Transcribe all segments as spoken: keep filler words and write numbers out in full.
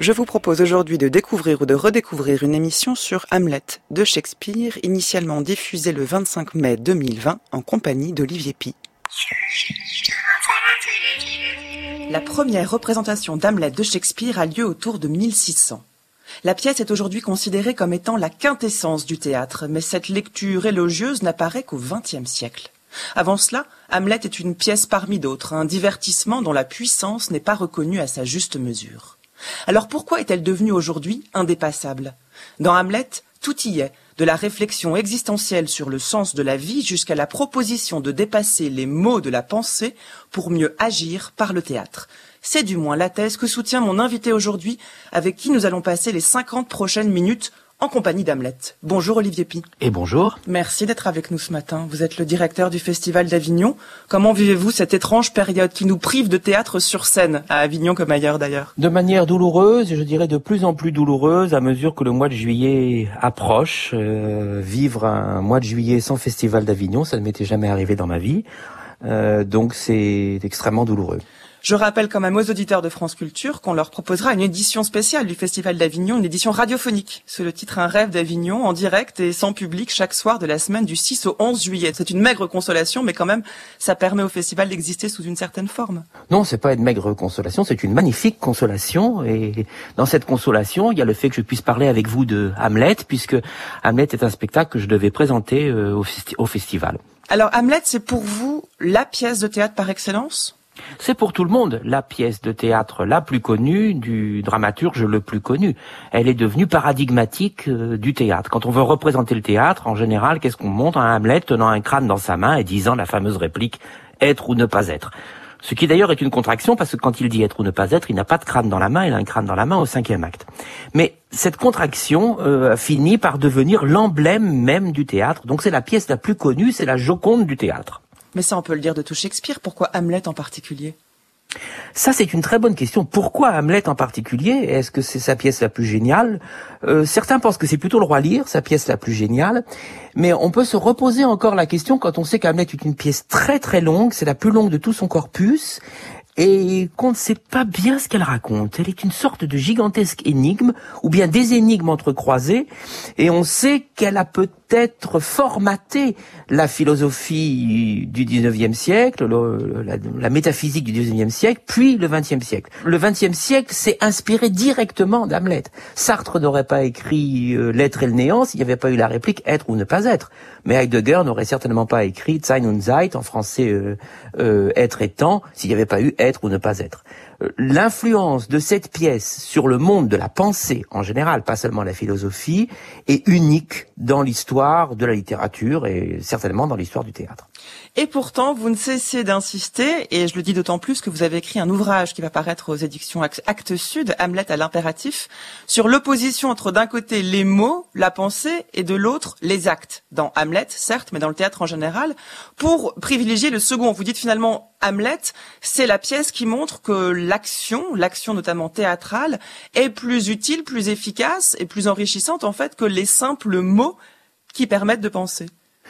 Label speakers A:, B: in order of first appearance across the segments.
A: Je vous propose aujourd'hui de découvrir ou de redécouvrir une émission sur Hamlet de Shakespeare, initialement diffusée le vingt-cinq mai deux mille vingt en compagnie d'Olivier Py. La première représentation d'Hamlet de Shakespeare a lieu autour de mille six cents. La pièce est aujourd'hui considérée comme étant la quintessence du théâtre, mais cette lecture élogieuse n'apparaît qu'au vingtième siècle. Avant cela, Hamlet est une pièce parmi d'autres, un divertissement dont la puissance n'est pas reconnue à sa juste mesure. Alors pourquoi est-elle devenue aujourd'hui indépassable ? Dans Hamlet, tout y est, de la réflexion existentielle sur le sens de la vie jusqu'à la proposition de dépasser les mots de la pensée pour mieux agir par le théâtre. C'est du moins la thèse que soutient mon invité aujourd'hui, avec qui nous allons passer les cinquante prochaines minutes en compagnie d'Hamlet. Bonjour Olivier Py.
B: Et bonjour.
A: Merci d'être avec nous ce matin. Vous êtes le directeur du Festival d'Avignon. Comment vivez-vous cette étrange période qui nous prive de théâtre sur scène, à Avignon comme ailleurs d'ailleurs ?
B: De manière douloureuse, et je dirais de plus en plus douloureuse à mesure que le mois de juillet approche. Euh, vivre un mois de juillet sans Festival d'Avignon, ça ne m'était jamais arrivé dans ma vie. Euh, donc c'est extrêmement douloureux.
A: Je rappelle quand même aux auditeurs de France Culture qu'on leur proposera une édition spéciale du Festival d'Avignon, une édition radiophonique, sous le titre Un rêve d'Avignon, en direct et sans public chaque soir de la semaine du six au onze juillet. C'est une maigre consolation, mais quand même, ça permet au festival d'exister sous une certaine forme.
B: Non, c'est pas une maigre consolation, c'est une magnifique consolation. Et dans cette consolation, il y a le fait que je puisse parler avec vous de Hamlet, puisque Hamlet est un spectacle que je devais présenter au, festi- au festival.
A: Alors Hamlet, c'est pour vous la pièce de théâtre par excellence ?
B: C'est pour tout le monde la pièce de théâtre la plus connue, du dramaturge le plus connu. Elle est devenue paradigmatique euh, du théâtre. Quand on veut représenter le théâtre, en général, qu'est-ce qu'on montre ? Un Hamlet tenant un crâne dans sa main et disant la fameuse réplique « être ou ne pas être ». Ce qui d'ailleurs est une contraction, parce que quand il dit être ou ne pas être, il n'a pas de crâne dans la main, il a un crâne dans la main au cinquième acte. Mais cette contraction euh, finit par devenir l'emblème même du théâtre. Donc c'est la pièce la plus connue, c'est la Joconde du théâtre.
A: Mais ça, on peut le dire de tout Shakespeare. Pourquoi Hamlet en particulier ?
B: Ça, c'est une très bonne question. Pourquoi Hamlet en particulier ? Est-ce que c'est sa pièce la plus géniale ? euh, Certains pensent que c'est plutôt le Roi Lear, sa pièce la plus géniale. Mais on peut se reposer encore la question quand on sait qu'Hamlet est une pièce très très longue. C'est la plus longue de tout son corpus. Et qu'on ne sait pas bien ce qu'elle raconte. Elle est une sorte de gigantesque énigme, ou bien des énigmes entrecroisées, et on sait qu'elle a peut-être formaté la philosophie du dix-neuvième siècle, le, la, la métaphysique du dix-neuvième siècle, puis le vingtième siècle. Le vingtième siècle s'est inspiré directement d'Hamlet. Sartre n'aurait pas écrit euh, L'être et le néant s'il n'y avait pas eu la réplique être ou ne pas être. Mais Heidegger n'aurait certainement pas écrit Sein und Zeit, en français euh, euh, être et temps, s'il n'y avait pas eu être ou ne pas être. L'influence de cette pièce sur le monde de la pensée en général, pas seulement la philosophie, est unique dans l'histoire de la littérature et certainement dans l'histoire du théâtre.
A: Et pourtant, vous ne cessez d'insister, et je le dis d'autant plus que vous avez écrit un ouvrage qui va paraître aux éditions Actes Sud, Hamlet à l'impératif, sur l'opposition entre d'un côté les mots, la pensée, et de l'autre les actes. Dans Hamlet, certes, mais dans le théâtre en général, pour privilégier le second. Vous dites finalement, Hamlet, c'est la pièce qui montre que l'action, l'action notamment théâtrale, est plus utile, plus efficace et plus enrichissante en fait que les simples mots qui permettent de penser.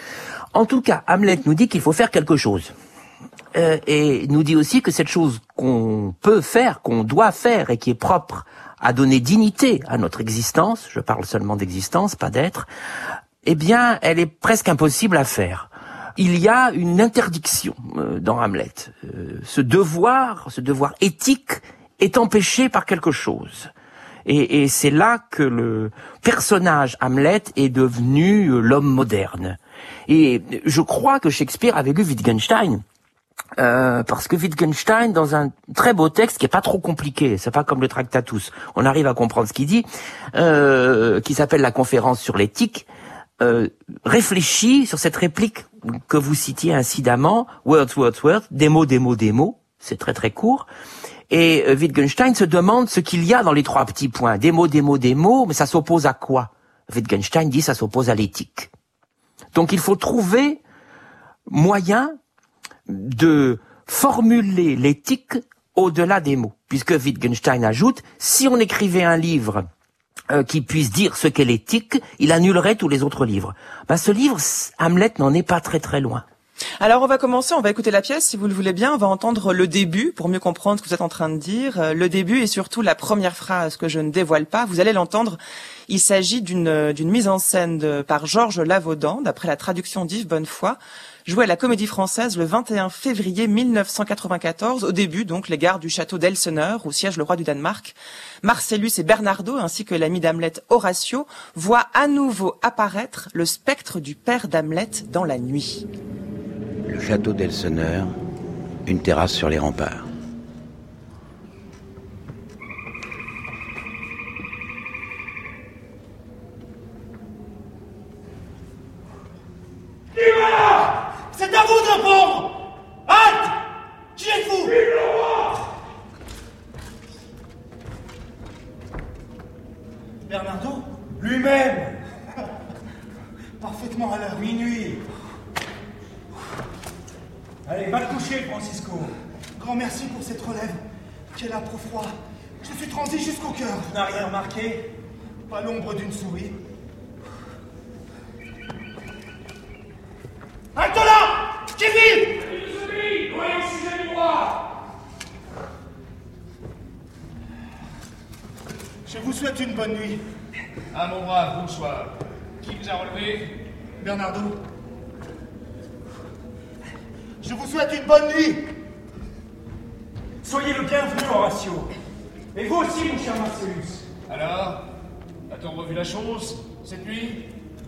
B: En tout cas, Hamlet nous dit qu'il faut faire quelque chose. Euh, et nous dit aussi que cette chose qu'on peut faire, qu'on doit faire et qui est propre à donner dignité à notre existence, je parle seulement d'existence, pas d'être, eh bien, elle est presque impossible à faire. Il y a une interdiction euh, dans Hamlet. Euh, ce devoir, ce devoir éthique est empêché par quelque chose. Et, et c'est là que le personnage Hamlet est devenu euh, l'homme moderne. Et je crois que Shakespeare avait lu Wittgenstein, euh, parce que Wittgenstein, dans un très beau texte qui est pas trop compliqué, c'est pas comme le Tractatus, on arrive à comprendre ce qu'il dit, euh, qui s'appelle la conférence sur l'éthique, euh, réfléchit sur cette réplique que vous citiez incidemment, words, words, words, des mots, des mots, des mots, c'est très très court. Et euh, Wittgenstein se demande ce qu'il y a dans les trois petits points, des mots, des mots, des mots, mais ça s'oppose à quoi ? Wittgenstein dit ça s'oppose à l'éthique. Donc il faut trouver moyen de formuler l'éthique au-delà des mots. Puisque Wittgenstein ajoute, si on écrivait un livre euh, qui puisse dire ce qu'est l'éthique, il annulerait tous les autres livres. Ben, ce livre, Hamlet n'en est pas très très loin.
A: Alors on va commencer, on va écouter la pièce, si vous le voulez bien, on va entendre le début pour mieux comprendre ce que vous êtes en train de dire. Le début et surtout la première phrase que je ne dévoile pas, vous allez l'entendre. Il s'agit d'une d'une mise en scène de, par Georges Lavaudan, d'après la traduction d'Yves Bonnefoy, jouée à la Comédie Française le vingt et un février mille neuf cent quatre-vingt-quatorze, au début donc les gares du château d'Elseneur, où siège le roi du Danemark. Marcellus et Bernardo, ainsi que l'ami d'Hamlet Horatio, voient à nouveau apparaître le spectre du père d'Hamlet dans la nuit.
C: Le château d'Elseneur, une terrasse sur les remparts.
D: Et voilà! C'est à vous de répondre! Halte! Qui êtes-vous? Vive le roi! Bernardo? Lui-même! Parfaitement à l'heure, minuit. Allez, va te coucher, Francisco. Grand merci pour cette relève. Quel âpre froid. Je suis transi jusqu'au cœur. Tu n'as rien remarqué? Pas l'ombre d'une souris. Halte là! Qui vit? Celui, loin au sujet du roi. Je vous souhaite une bonne nuit.
E: Ah, mon brave, bonsoir. Qui vous a relevé?
D: Bernardo. Je vous souhaite une bonne nuit. Soyez le bienvenu, Horatio. Et vous aussi, mon cher Marcellus.
E: Alors, a-t-on revu la chose, cette nuit?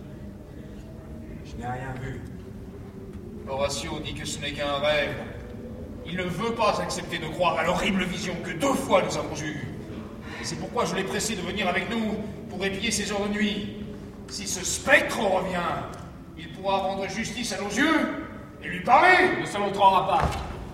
D: Je n'ai rien vu.
E: Horatio dit que ce n'est qu'un rêve. Il ne veut pas accepter de croire à l'horrible vision que deux fois nous avons eue. Et c'est pourquoi je l'ai pressé de venir avec nous pour épier ces heures de nuit. Si ce spectre revient, il pourra rendre justice à nos yeux et lui parler.
D: Ne se montrera pas.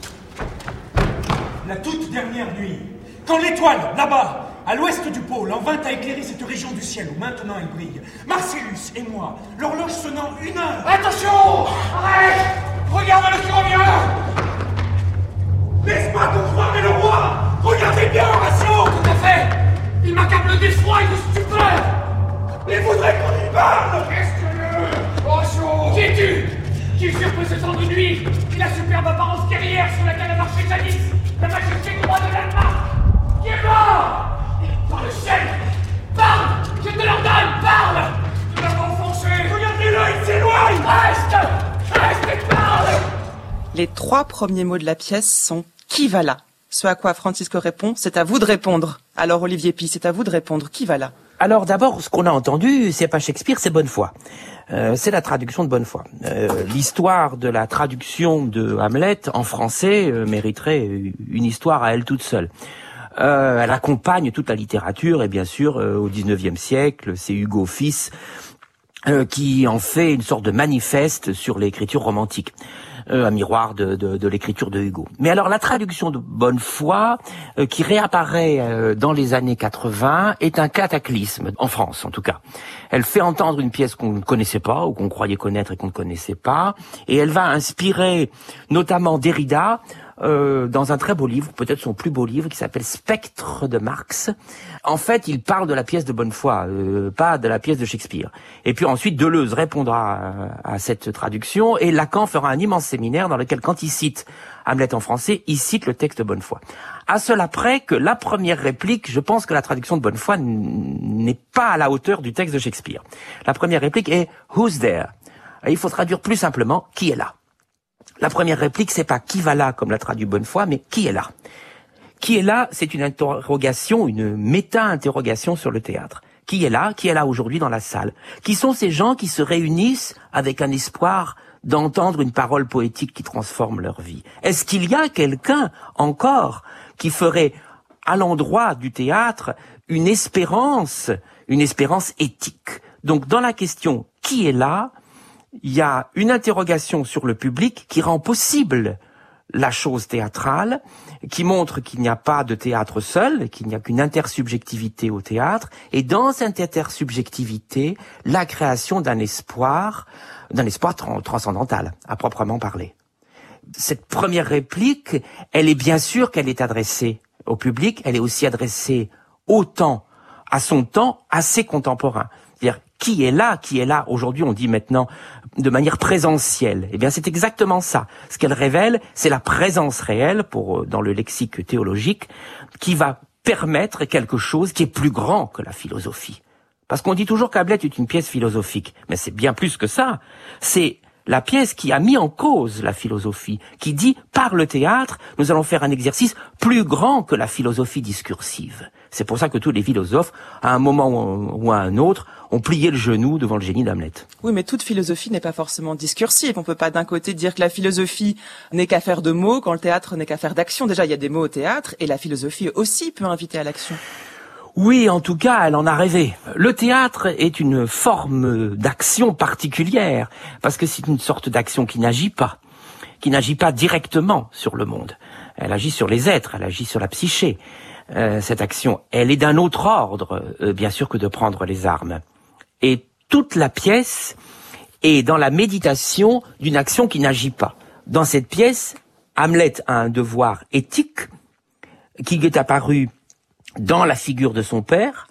D: La toute dernière nuit, quand l'étoile, là-bas, à l'ouest du pôle, en vint à éclairer cette région du ciel où maintenant elle brille, Marcellus et moi, l'horloge sonnant une heure...
E: Attention! Arrête! Regarde-le qui revient!
D: N'est-ce pas qu'on croirait le roi? Regardez bien, Horatio!
E: Tout à fait! Il m'accable d'effroi et de stupeur!
D: Il voudrait qu'on y parle!
E: Qu'est-ce que le... Horatio! Qui es-tu? Qui surprit ce temps de nuit? Et la superbe apparence guerrière sur laquelle a marché jadis la majesté du roi de Danemark! Qui est mort? Par le ciel! Parle! Je te l'ordonne! Parle! Tu l'as offensé!
D: Regardez-le, il s'éloigne!
E: Reste! Reste et parle!
A: Les trois premiers mots de la pièce sont « Qui va là ?» Ce à quoi Francisco répond « C'est à vous de répondre ». Alors Olivier Py, c'est à vous de répondre. Qui va là?
B: Alors d'abord, ce qu'on a entendu, c'est pas Shakespeare, c'est Bonnefoy. Euh, c'est la traduction de Bonnefoy. Euh, l'histoire de la traduction de Hamlet en français euh, mériterait une histoire à elle toute seule. Euh, elle accompagne toute la littérature et bien sûr euh, au dix-neuvième siècle, c'est Hugo fils euh, qui en fait une sorte de manifeste sur l'écriture romantique. Euh, un miroir de, de, de l'écriture de Hugo. Mais alors la traduction de Bonnefoy, euh, qui réapparaît euh, dans les années quatre-vingts, est un cataclysme, en France en tout cas. Elle fait entendre une pièce qu'on ne connaissait pas, ou qu'on croyait connaître et qu'on ne connaissait pas, et elle va inspirer notamment Derrida, Euh, dans un très beau livre, peut-être son plus beau livre, qui s'appelle Spectre de Marx. En fait, il parle de la pièce de Bonnefoy, euh, pas de la pièce de Shakespeare. Et puis ensuite, Deleuze répondra à, à cette traduction, et Lacan fera un immense séminaire dans lequel, quand il cite Hamlet en français, il cite le texte de Bonnefoy. À cela près que la première réplique, je pense que la traduction de Bonnefoy n'est pas à la hauteur du texte de Shakespeare. La première réplique est « Who's there ?» Et il faut traduire plus simplement « Qui est là ?» La première réplique, c'est pas qui va là, comme l'a traduit Bonnefoy, mais qui est là. Qui est là, c'est une interrogation, une méta-interrogation sur le théâtre. Qui est là, qui est là aujourd'hui dans la salle? Qui sont ces gens qui se réunissent avec un espoir d'entendre une parole poétique qui transforme leur vie? Est-ce qu'il y a quelqu'un encore qui ferait à l'endroit du théâtre une espérance, une espérance éthique? Donc dans la question qui est là, il y a une interrogation sur le public qui rend possible la chose théâtrale, qui montre qu'il n'y a pas de théâtre seul, qu'il n'y a qu'une intersubjectivité au théâtre, et dans cette intersubjectivité, la création d'un espoir, d'un espoir tran- transcendantal, à proprement parler. Cette première réplique, elle est bien sûr qu'elle est adressée au public, elle est aussi adressée au temps, à son temps, à ses contemporains. C'est-à-dire, qui est là, qui est là, aujourd'hui on dit maintenant de manière présentielle. Eh bien, c'est exactement ça. Ce qu'elle révèle, c'est la présence réelle, pour dans le lexique théologique, qui va permettre quelque chose qui est plus grand que la philosophie. Parce qu'on dit toujours qu'Hamlet est une pièce philosophique, mais c'est bien plus que ça. C'est la pièce qui a mis en cause la philosophie, qui dit, par le théâtre, nous allons faire un exercice plus grand que la philosophie discursive. C'est pour ça que tous les philosophes, à un moment ou à un autre, ont plié le genou devant le génie d'Hamlet.
A: Oui, mais toute philosophie n'est pas forcément discursive. On peut pas d'un côté dire que la philosophie n'est qu'à faire de mots, quand le théâtre n'est qu'à faire d'action. Déjà, il y a des mots au théâtre, et la philosophie aussi peut inviter à l'action.
B: Oui, en tout cas, elle en a rêvé. Le théâtre est une forme d'action particulière, parce que c'est une sorte d'action qui n'agit pas, qui n'agit pas directement sur le monde. Elle agit sur les êtres, elle agit sur la psyché. Euh, cette action, elle est d'un autre ordre, euh, bien sûr, que de prendre les armes. Et toute la pièce est dans la méditation d'une action qui n'agit pas. Dans cette pièce, Hamlet a un devoir éthique qui est apparu dans la figure de son père,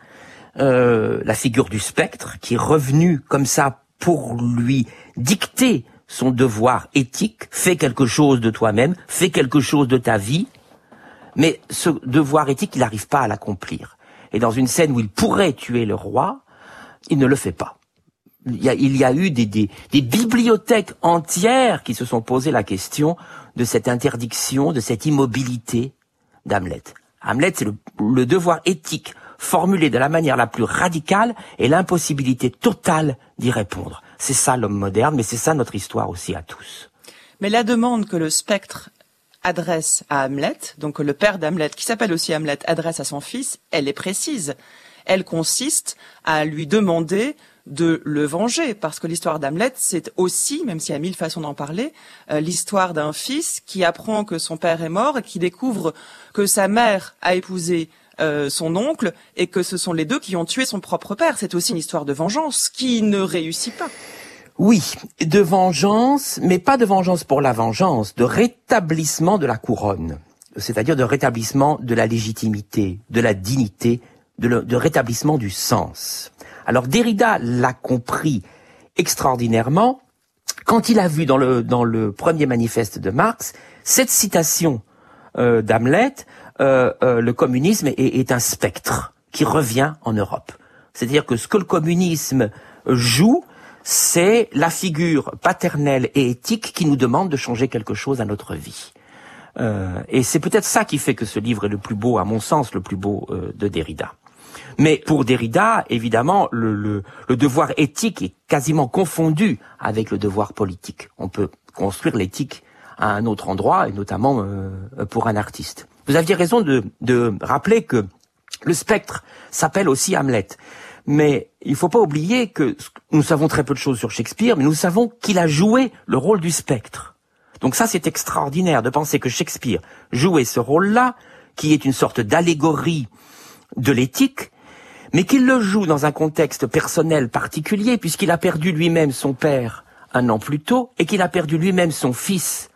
B: euh, la figure du spectre, qui est revenu comme ça pour lui dicter son devoir éthique, fais quelque chose de toi-même, fais quelque chose de ta vie, mais ce devoir éthique, il n'arrive pas à l'accomplir. Et dans une scène où il pourrait tuer le roi, il ne le fait pas. Il y a, il y a eu des, des, des bibliothèques entières qui se sont posées la question de cette interdiction, de cette immobilité d'Hamlet. Hamlet, c'est le, le devoir éthique formulé de la manière la plus radicale et l'impossibilité totale d'y répondre. C'est ça l'homme moderne, mais c'est ça notre histoire aussi à tous.
A: Mais la demande que le spectre adresse à Hamlet, donc que le père d'Hamlet, qui s'appelle aussi Hamlet, adresse à son fils, elle est précise. Elle consiste à lui demander de le venger, parce que l'histoire d'Hamlet, c'est aussi, même s'il y a mille façons d'en parler, euh, l'histoire d'un fils qui apprend que son père est mort et qui découvre que sa mère a épousé euh, son oncle et que ce sont les deux qui ont tué son propre père. C'est aussi une histoire de vengeance qui ne réussit pas.
B: Oui, de vengeance, mais pas de vengeance pour la vengeance, de rétablissement de la couronne, c'est-à-dire de rétablissement de la légitimité, de la dignité, de, le, de rétablissement du sens. Alors Derrida l'a compris extraordinairement quand il a vu dans le, dans le premier manifeste de Marx cette citation euh, d'Hamlet, euh, euh, le communisme est, est un spectre qui revient en Europe. C'est-à-dire que ce que le communisme joue, c'est la figure paternelle et éthique qui nous demande de changer quelque chose à notre vie. Euh, et c'est peut-être ça qui fait que ce livre est le plus beau, à mon sens, le plus beau euh, de Derrida. Mais pour Derrida, évidemment, le, le, le devoir éthique est quasiment confondu avec le devoir politique. On peut construire l'éthique à un autre endroit, et notamment euh, pour un artiste. Vous aviez raison de, de rappeler que le spectre s'appelle aussi Hamlet. Mais il ne faut pas oublier que nous savons très peu de choses sur Shakespeare, mais nous savons qu'il a joué le rôle du spectre. Donc ça, c'est extraordinaire de penser que Shakespeare jouait ce rôle-là, qui est une sorte d'allégorie de l'éthique, mais qu'il le joue dans un contexte personnel particulier, puisqu'il a perdu lui-même son père un an plus tôt, et qu'il a perdu lui-même son fils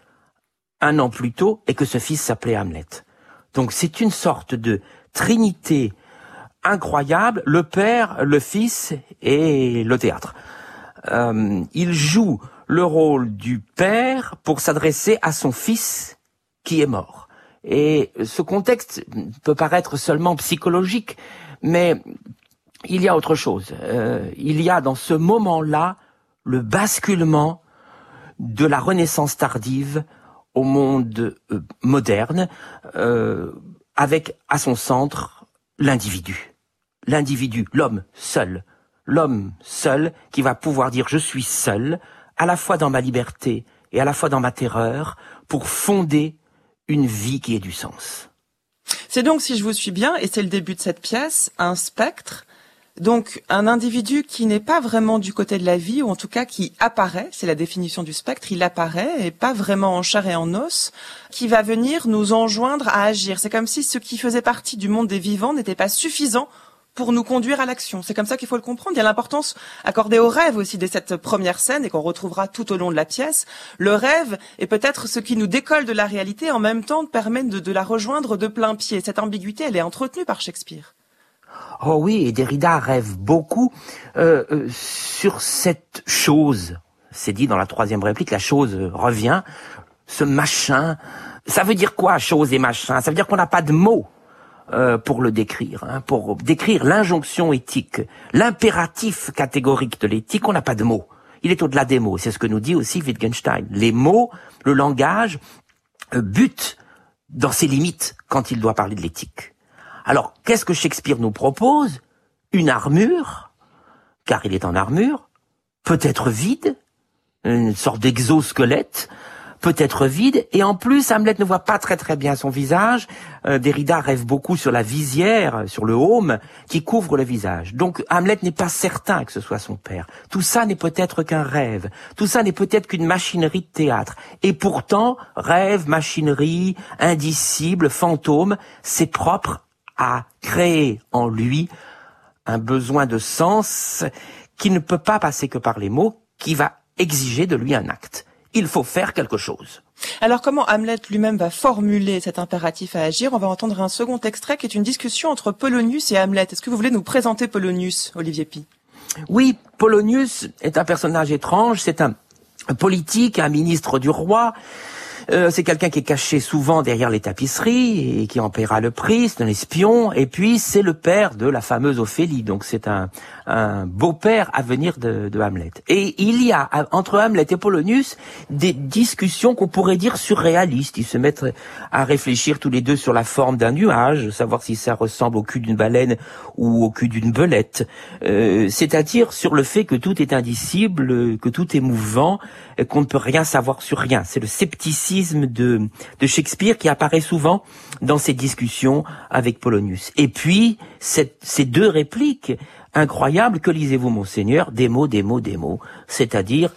B: un an plus tôt, et que ce fils s'appelait Hamlet. Donc c'est une sorte de trinité incroyable, le père, le fils et le théâtre. Euh, il joue le rôle du père pour s'adresser à son fils qui est mort. Et ce contexte peut paraître seulement psychologique, mais il y a autre chose. Euh, il y a dans ce moment-là le basculement de la Renaissance tardive au monde euh, moderne, euh, avec à son centre l'individu. L'individu, l'homme seul. L'homme seul qui va pouvoir dire « je suis seul », à la fois dans ma liberté et à la fois dans ma terreur, pour fonder une vie qui ait du sens.
A: C'est donc, si je vous suis bien, et c'est le début de cette pièce, un spectre, donc un individu qui n'est pas vraiment du côté de la vie, ou en tout cas qui apparaît, c'est la définition du spectre, il apparaît, et pas vraiment en chair et en os, qui va venir nous enjoindre à agir. C'est comme si ce qui faisait partie du monde des vivants n'était pas suffisant pour nous conduire à l'action. C'est comme ça qu'il faut le comprendre. Il y a l'importance accordée au rêve aussi de cette première scène et qu'on retrouvera tout au long de la pièce. Le rêve est peut-être ce qui nous décolle de la réalité et en même temps permet de, de la rejoindre de plein pied. Cette ambiguïté, elle est entretenue par Shakespeare.
B: Oh oui, et Derrida rêve beaucoup euh, euh, sur cette chose c'est dit dans la troisième réplique, la chose revient, ce machin, ça veut dire quoi, chose et machin? Ça veut dire qu'on n'a pas de mots euh, pour le décrire, hein, pour décrire l'injonction éthique, l'impératif catégorique de l'éthique, on n'a pas de mots. Il est au-delà des mots, c'est ce que nous dit aussi Wittgenstein. Les mots, le langage, euh, butent dans ses limites quand il doit parler de l'éthique. Alors, qu'est-ce que Shakespeare nous propose? Une armure, car il est en armure, peut-être vide, une sorte d'exosquelette, peut-être vide, et en plus, Hamlet ne voit pas très très bien son visage. Euh, Derrida rêve beaucoup sur la visière, sur le haume, qui couvre le visage. Donc, Hamlet n'est pas certain que ce soit son père. Tout ça n'est peut-être qu'un rêve. Tout ça n'est peut-être qu'une machinerie de théâtre. Et pourtant, rêve, machinerie, indicible, fantôme, c'est propre à créer en lui un besoin de sens qui ne peut pas passer que par les mots, qui va exiger de lui un acte. Il faut faire quelque chose.
A: Alors comment Hamlet lui-même va formuler cet impératif à agir? On va entendre un second extrait qui est une discussion entre Polonius et Hamlet. Est-ce que vous voulez nous présenter Polonius, Olivier Py?
B: Oui, Polonius est un personnage étrange, c'est un politique, un ministre du roi. Euh, c'est quelqu'un qui est caché souvent derrière les tapisseries et qui en paiera le prix, c'est un espion, et puis c'est le père de la fameuse Ophélie, donc c'est un, un beau-père à venir de, de Hamlet. Et il y a entre Hamlet et Polonius des discussions qu'on pourrait dire surréalistes. Ils se mettent à réfléchir tous les deux sur la forme d'un nuage, savoir si ça ressemble au cul d'une baleine ou au cul d'une belette, euh, c'est-à-dire sur le fait que tout est indicible, que tout est mouvant, qu'on ne peut rien savoir sur rien. C'est le scepticisme de, de Shakespeare qui apparaît souvent dans ces discussions avec Polonius. Et puis, cette, ces deux répliques incroyables, que lisez-vous, monseigneur? Des mots, des mots, des mots. C'est-à-dire,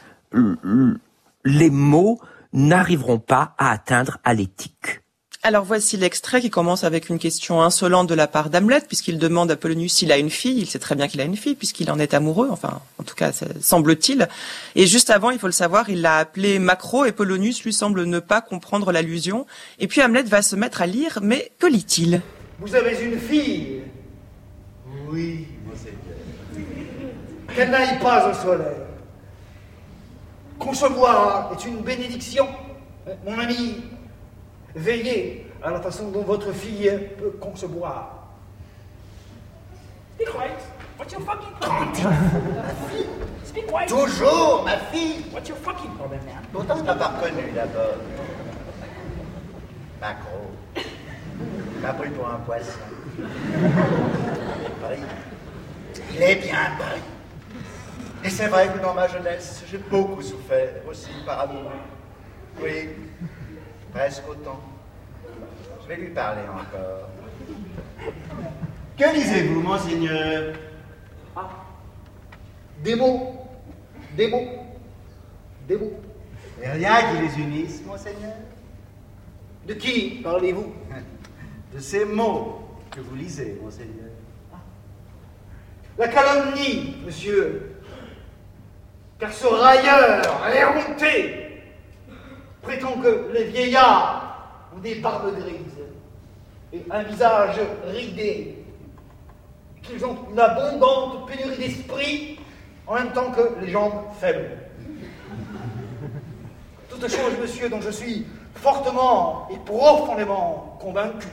B: les mots n'arriveront pas à atteindre à l'éthique.
A: Alors voici l'extrait qui commence avec une question insolente de la part d'Hamlet, puisqu'il demande à Polonius s'il a une fille. Il sait très bien qu'il a une fille, puisqu'il en est amoureux, enfin, en tout cas, ça semble-t-il. Et juste avant, il faut le savoir, il l'a appelé Macro, et Polonius lui semble ne pas comprendre l'allusion. Et puis Hamlet va se mettre à lire, mais que lit-il?
D: Vous avez une fille? Oui, monseigneur. Qu'elle n'aille pas au soleil. Concevoir est une bénédiction, mon ami. Veillez à la façon dont votre fille peut concevoir.
F: Speak right. What's your fucking problem?
D: Ma fille?
F: Speak right.
D: Toujours ma fille.
F: What's your fucking problem, man?
D: Pourtant, je n'ai pas reconnu d'abord. Macro. M'a pris pour un poisson. Paris. Il est bien Paris. Et c'est vrai que dans ma jeunesse, j'ai beaucoup souffert aussi par amour. Oui. Presque autant. Je vais lui parler encore. Que lisez-vous, monseigneur? Ah. Des mots. Des mots. Des mots. Et rien qui les unisse, monseigneur? De qui parlez-vous? De ces mots que vous lisez, monseigneur. Ah. La calomnie, monsieur. Car ce railleur effronté prétend que les vieillards ont des barbes grises et un visage ridé, qu'ils ont une abondante pénurie d'esprit en même temps que les jambes faibles. Toute chose, monsieur, dont je suis fortement et profondément convaincu,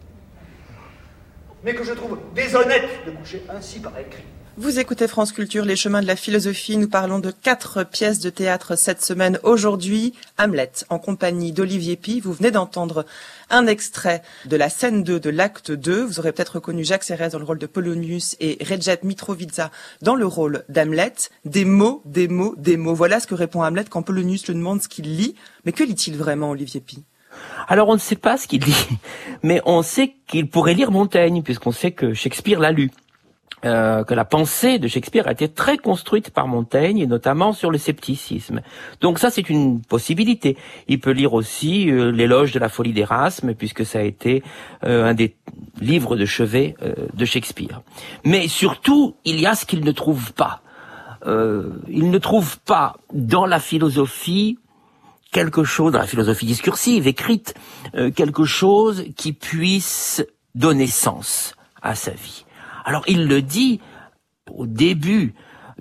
D: mais que je trouve déshonnête de coucher ainsi par écrit.
A: Vous écoutez France Culture, les chemins de la philosophie. Nous parlons de quatre pièces de théâtre cette semaine. Aujourd'hui, Hamlet, en compagnie d'Olivier Py. Vous venez d'entendre un extrait de la scène deux de l'acte deux. Vous aurez peut-être reconnu Jacques Cérès dans le rôle de Polonius et Redjet Mitrovica dans le rôle d'Hamlet. Des mots, des mots, des mots. Voilà ce que répond Hamlet quand Polonius lui demande ce qu'il lit. Mais que lit-il vraiment, Olivier Py?
B: Alors on ne sait pas ce qu'il lit, mais on sait qu'il pourrait lire Montaigne, puisqu'on sait que Shakespeare l'a lu. Euh, que la pensée de Shakespeare a été très construite par Montaigne, et notamment sur le scepticisme. Donc ça, c'est une possibilité. Il peut lire aussi euh, l'éloge de la folie d'Erasme, puisque ça a été euh, un des livres de chevet euh, de Shakespeare. Mais surtout, il y a ce qu'il ne trouve pas. Euh, il ne trouve pas dans la philosophie quelque chose, dans la philosophie discursive, écrite, euh, quelque chose qui puisse donner sens à sa vie. Alors il le dit au début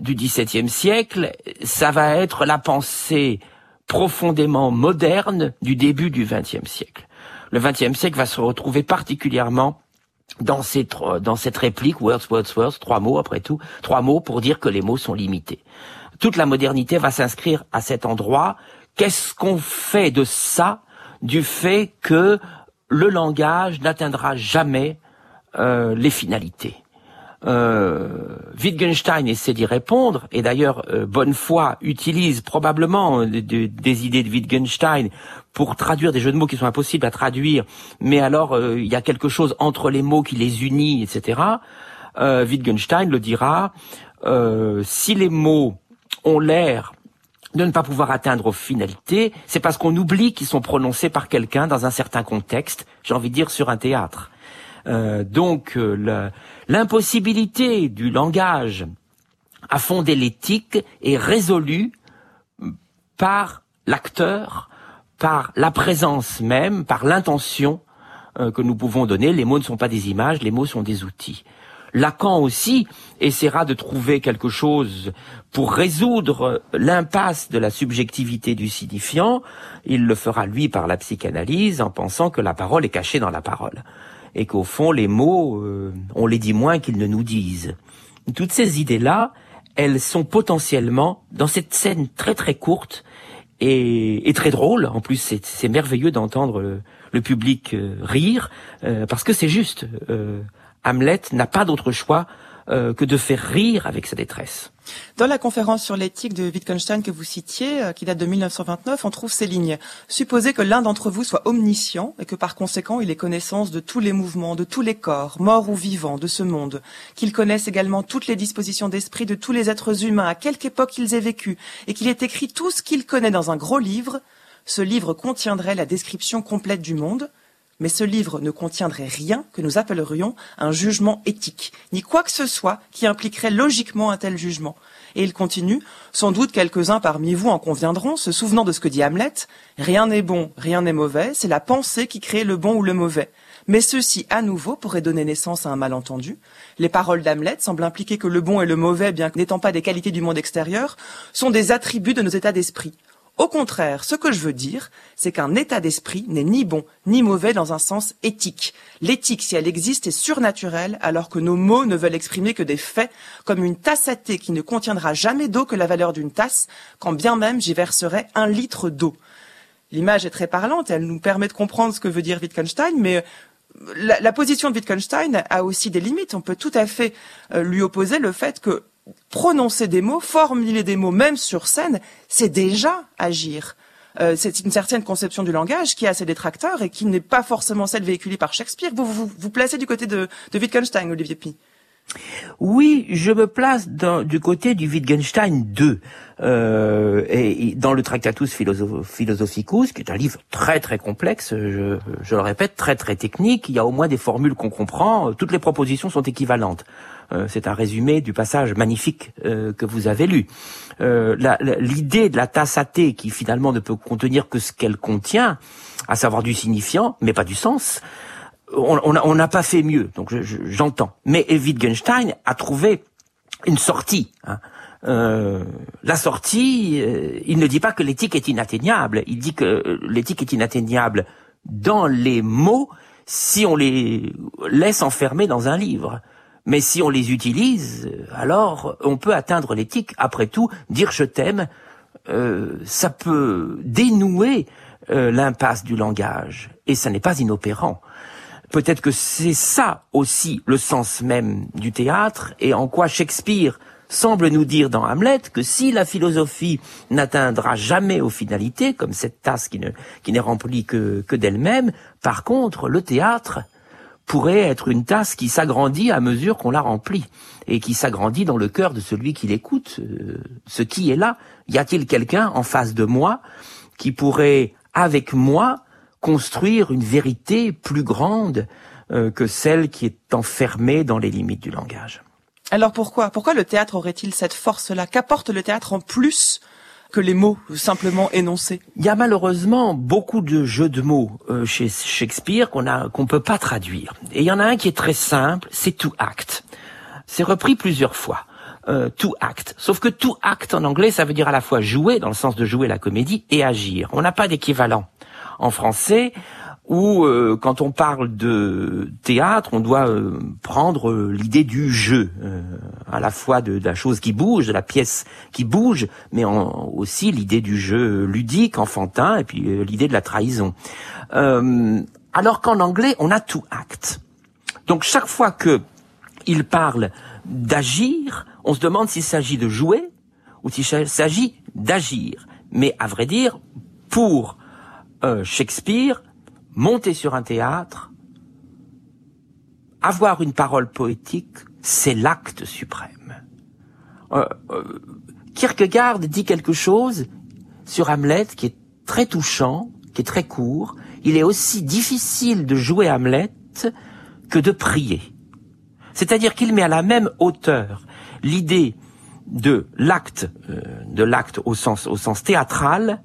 B: du dix-septième siècle, ça va être la pensée profondément moderne du début du vingtième siècle. Le vingtième siècle va se retrouver particulièrement dans cette, dans cette réplique, words, words, words, trois mots après tout, trois mots pour dire que les mots sont limités. Toute la modernité va s'inscrire à cet endroit. Qu'est-ce qu'on fait de ça, du fait que le langage n'atteindra jamais euh, les finalités? Euh, Wittgenstein essaie d'y répondre, et d'ailleurs euh, Bonnefoy utilise probablement de, de, des idées de Wittgenstein pour traduire des jeux de mots qui sont impossibles à traduire, mais alors euh, il y a quelque chose entre les mots qui les unit, et cetera. Euh, Wittgenstein le dira, euh, si les mots ont l'air de ne pas pouvoir atteindre aux finalités, c'est parce qu'on oublie qu'ils sont prononcés par quelqu'un dans un certain contexte, j'ai envie de dire sur un théâtre. Euh, donc euh, le, l'impossibilité du langage à fonder l'éthique est résolue par l'acteur, par la présence même, par l'intention euh, que nous pouvons donner. Les mots ne sont pas des images, les mots sont des outils. Lacan aussi essaiera de trouver quelque chose pour résoudre l'impasse de la subjectivité du signifiant. Il le fera, lui, par la psychanalyse, en pensant que la parole est cachée dans la parole. Et qu'au fond, les mots, euh, on les dit moins qu'ils ne nous disent. Toutes ces idées-là, elles sont potentiellement, dans cette scène très très courte et, et très drôle, en plus c'est, c'est merveilleux d'entendre le, le public euh, rire, euh, parce que c'est juste. Euh, Hamlet n'a pas d'autre choix euh, que de faire rire avec sa détresse.
A: Dans la conférence sur l'éthique de Wittgenstein que vous citiez, euh, qui date de mille neuf cent vingt-neuf, on trouve ces lignes. Supposez que l'un d'entre vous soit omniscient et que par conséquent il ait connaissance de tous les mouvements, de tous les corps, morts ou vivants, de ce monde, qu'il connaisse également toutes les dispositions d'esprit de tous les êtres humains, à quelque époque ils aient vécu, et qu'il ait écrit tout ce qu'il connaît dans un gros livre. Ce livre contiendrait la description complète du monde. Mais ce livre ne contiendrait rien que nous appellerions un jugement éthique, ni quoi que ce soit qui impliquerait logiquement un tel jugement. Et il continue, sans doute quelques-uns parmi vous en conviendront, se souvenant de ce que dit Hamlet, « Rien n'est bon, rien n'est mauvais, c'est la pensée qui crée le bon ou le mauvais. » Mais ceci, à nouveau, pourrait donner naissance à un malentendu. Les paroles d'Hamlet semblent impliquer que le bon et le mauvais, bien que n'étant pas des qualités du monde extérieur, sont des attributs de nos états d'esprit. Au contraire, ce que je veux dire, c'est qu'un état d'esprit n'est ni bon ni mauvais dans un sens éthique. L'éthique, si elle existe, est surnaturelle, alors que nos mots ne veulent exprimer que des faits, comme une tasse à thé qui ne contiendra jamais d'eau que la valeur d'une tasse, quand bien même j'y verserai un litre d'eau. L'image est très parlante, elle nous permet de comprendre ce que veut dire Wittgenstein, mais la, la position de Wittgenstein a aussi des limites. On peut tout à fait euh, lui opposer le fait que prononcer des mots, formuler des mots, même sur scène, c'est déjà agir. Euh, c'est une certaine conception du langage qui a ses détracteurs et qui n'est pas forcément celle véhiculée par Shakespeare. Vous vous, vous placez du côté de, de Wittgenstein, Olivier Py.
B: Oui, je me place dans, du côté du Wittgenstein deux, euh, et, et dans le Tractatus Philosoph- Philosophicus, qui est un livre très très complexe, je, je le répète, très très technique. Il y a au moins des formules qu'on comprend. Toutes les propositions sont équivalentes. Euh, c'est un résumé du passage magnifique euh, que vous avez lu. Euh, la, la, l'idée de la tasse à thé, qui finalement ne peut contenir que ce qu'elle contient, à savoir du signifiant, mais pas du sens. On n'a pas fait mieux, donc je, je, j'entends. Mais Wittgenstein a trouvé une sortie. Hein. Euh, la sortie, euh, il ne dit pas que l'éthique est inatteignable. Il dit que l'éthique est inatteignable dans les mots si on les laisse enfermer dans un livre. Mais si on les utilise, alors on peut atteindre l'éthique. Après tout, dire je t'aime, euh, ça peut dénouer euh, l'impasse du langage. Et ça n'est pas inopérant. Peut-être que c'est ça aussi le sens même du théâtre, et en quoi Shakespeare semble nous dire dans Hamlet que si la philosophie n'atteindra jamais aux finalités, comme cette tasse qui, ne, qui n'est remplie que, que d'elle-même, par contre, le théâtre pourrait être une tasse qui s'agrandit à mesure qu'on la remplit, et qui s'agrandit dans le cœur de celui qui l'écoute. Euh, ce qui est là, y a-t-il quelqu'un en face de moi qui pourrait, avec moi, construire une vérité plus grande euh, que celle qui est enfermée dans les limites du langage.
A: Alors pourquoi Pourquoi le théâtre aurait-il cette force-là? Qu'apporte le théâtre en plus que les mots simplement énoncés?
B: Il y a malheureusement beaucoup de jeux de mots euh, chez Shakespeare qu'on a qu'on peut pas traduire. Et il y en a un qui est très simple, c'est to act. C'est repris plusieurs fois. euh, to act. Sauf que to act en anglais, ça veut dire à la fois jouer, dans le sens de jouer la comédie, et agir. On n'a pas d'équivalent en français, où euh, quand on parle de théâtre, on doit euh, prendre euh, l'idée du jeu, euh, à la fois de, de la chose qui bouge, de la pièce qui bouge, mais en, aussi l'idée du jeu ludique, enfantin, et puis euh, l'idée de la trahison. Euh, alors qu'en anglais, on a to act. Donc chaque fois que il parle d'agir, on se demande s'il s'agit de jouer ou s'il s'agit d'agir. Mais à vrai dire, pour euh, Shakespeare, monter sur un théâtre, avoir une parole poétique, c'est l'acte suprême. Euh, euh, Kierkegaard dit quelque chose sur Hamlet qui est très touchant, qui est très court. Il est aussi difficile de jouer Hamlet que de prier. C'est-à-dire qu'il met à la même hauteur l'idée de l'acte, euh, de l'acte au sens, au sens théâtral,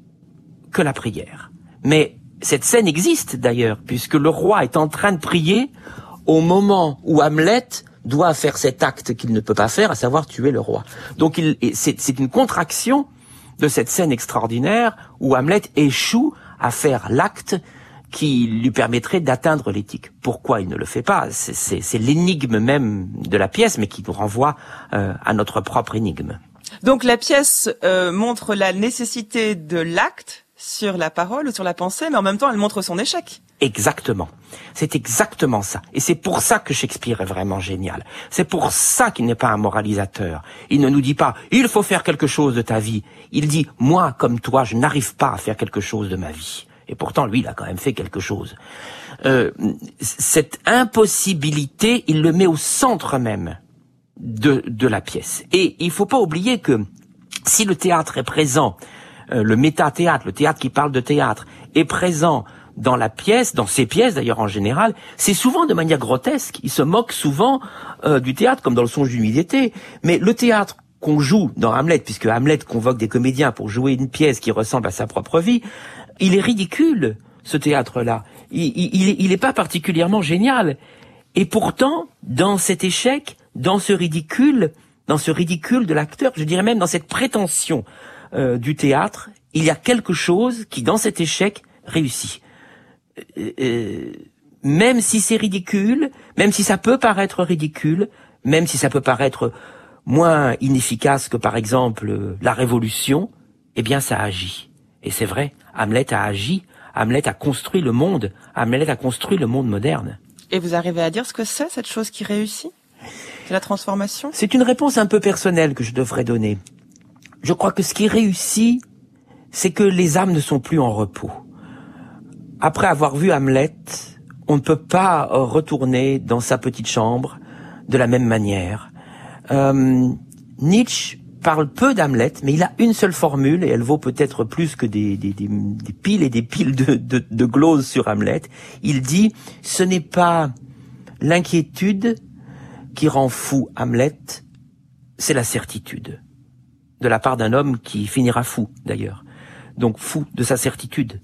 B: que la prière. Mais cette scène existe d'ailleurs, puisque le roi est en train de prier au moment où Hamlet doit faire cet acte qu'il ne peut pas faire, à savoir tuer le roi. Donc il, c'est, c'est une contraction de cette scène extraordinaire où Hamlet échoue à faire l'acte qui lui permettrait d'atteindre l'éthique. Pourquoi il ne le fait pas? C'est, c'est, c'est l'énigme même de la pièce, mais qui nous renvoie euh, à notre propre énigme.
A: Donc la pièce euh, montre la nécessité de l'acte sur la parole ou sur la pensée, mais en même temps elle montre son échec.
B: Exactement. C'est exactement ça. Et c'est pour ça que Shakespeare est vraiment génial. C'est pour ça qu'il n'est pas un moralisateur. Il ne nous dit pas « il faut faire quelque chose de ta vie ». Il dit « moi, comme toi, je n'arrive pas à faire quelque chose de ma vie ». Et pourtant, lui, il a quand même fait quelque chose. Euh, cette impossibilité, il le met au centre même de, de la pièce. Et il faut pas oublier que si le théâtre est présent, euh, le métathéâtre, le théâtre qui parle de théâtre, est présent dans la pièce, dans ces pièces d'ailleurs en général, c'est souvent de manière grotesque. Il se moque souvent euh, du théâtre, comme dans le Songe d'une nuit d'été. Mais le théâtre qu'on joue dans Hamlet, puisque Hamlet convoque des comédiens pour jouer une pièce qui ressemble à sa propre vie, il est ridicule, ce théâtre-là. Il, il, il est pas particulièrement génial. Et pourtant, dans cet échec, dans ce ridicule, dans ce ridicule de l'acteur, je dirais même dans cette prétention euh, du théâtre, il y a quelque chose qui, dans cet échec, réussit. Euh, euh, même si c'est ridicule, même si ça peut paraître ridicule, même si ça peut paraître moins inefficace que, par exemple, la Révolution, eh bien, ça agit. Et c'est vrai, Hamlet a agi, Hamlet a construit le monde, Hamlet a construit le monde moderne.
A: Et vous arrivez à dire ce que c'est, cette chose qui réussit? C'est la transformation?
B: C'est une réponse un peu personnelle que je devrais donner. Je crois que ce qui réussit, c'est que les âmes ne sont plus en repos. Après avoir vu Hamlet, on ne peut pas retourner dans sa petite chambre de la même manière. Euh, Nietzsche parle peu d'Hamlet, mais il a une seule formule, et elle vaut peut-être plus que des, des, des, des piles et des piles de, de, de gloses sur Hamlet. Il dit, ce n'est pas l'inquiétude qui rend fou Hamlet, c'est la certitude. De la part d'un homme qui finira fou, d'ailleurs. Donc fou de sa certitude.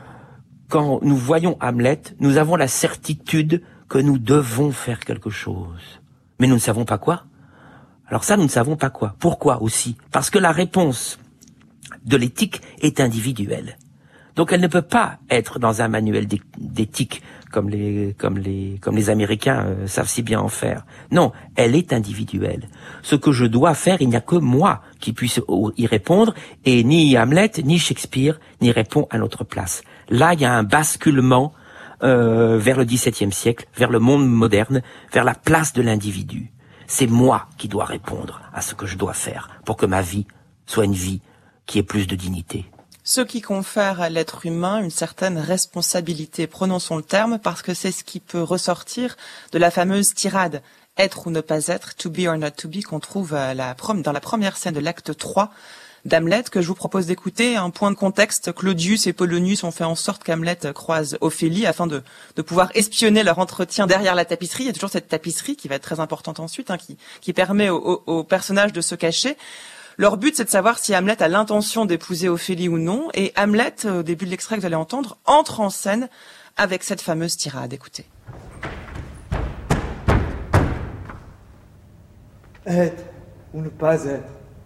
B: Quand nous voyons Hamlet, nous avons la certitude que nous devons faire quelque chose. Mais nous ne savons pas quoi. Alors ça, nous ne savons pas quoi. Pourquoi aussi? Parce que la réponse de l'éthique est individuelle. Donc elle ne peut pas être dans un manuel d'éthique comme les comme les comme les Américains euh, savent si bien en faire. Non, elle est individuelle. Ce que je dois faire, il n'y a que moi qui puisse y répondre, et ni Hamlet, ni Shakespeare n'y répond à notre place. Là, il y a un basculement euh, vers le dix-septième siècle, vers le monde moderne, vers la place de l'individu. C'est moi qui dois répondre à ce que je dois faire pour que ma vie soit une vie qui ait plus de dignité.
A: Ce qui confère à l'être humain une certaine responsabilité, prononçons le terme, parce que c'est ce qui peut ressortir de la fameuse tirade « Être ou ne pas être, to be or not to be » qu'on trouve à la prom- dans la première scène de l'acte trois d'Hamlet, que je vous propose d'écouter. Un point de contexte, Claudius et Polonius ont fait en sorte qu'Hamlet croise Ophélie afin de, de pouvoir espionner leur entretien derrière la tapisserie. Il y a toujours cette tapisserie qui va être très importante ensuite, hein, qui, qui permet au, au, au personnage de se cacher. Leur but, c'est de savoir si Hamlet a l'intention d'épouser Ophélie ou non. Et Hamlet, au début de l'extrait que vous allez entendre, entre en scène avec cette fameuse tirade. Écoutez.
D: Et
G: ou ne pas être?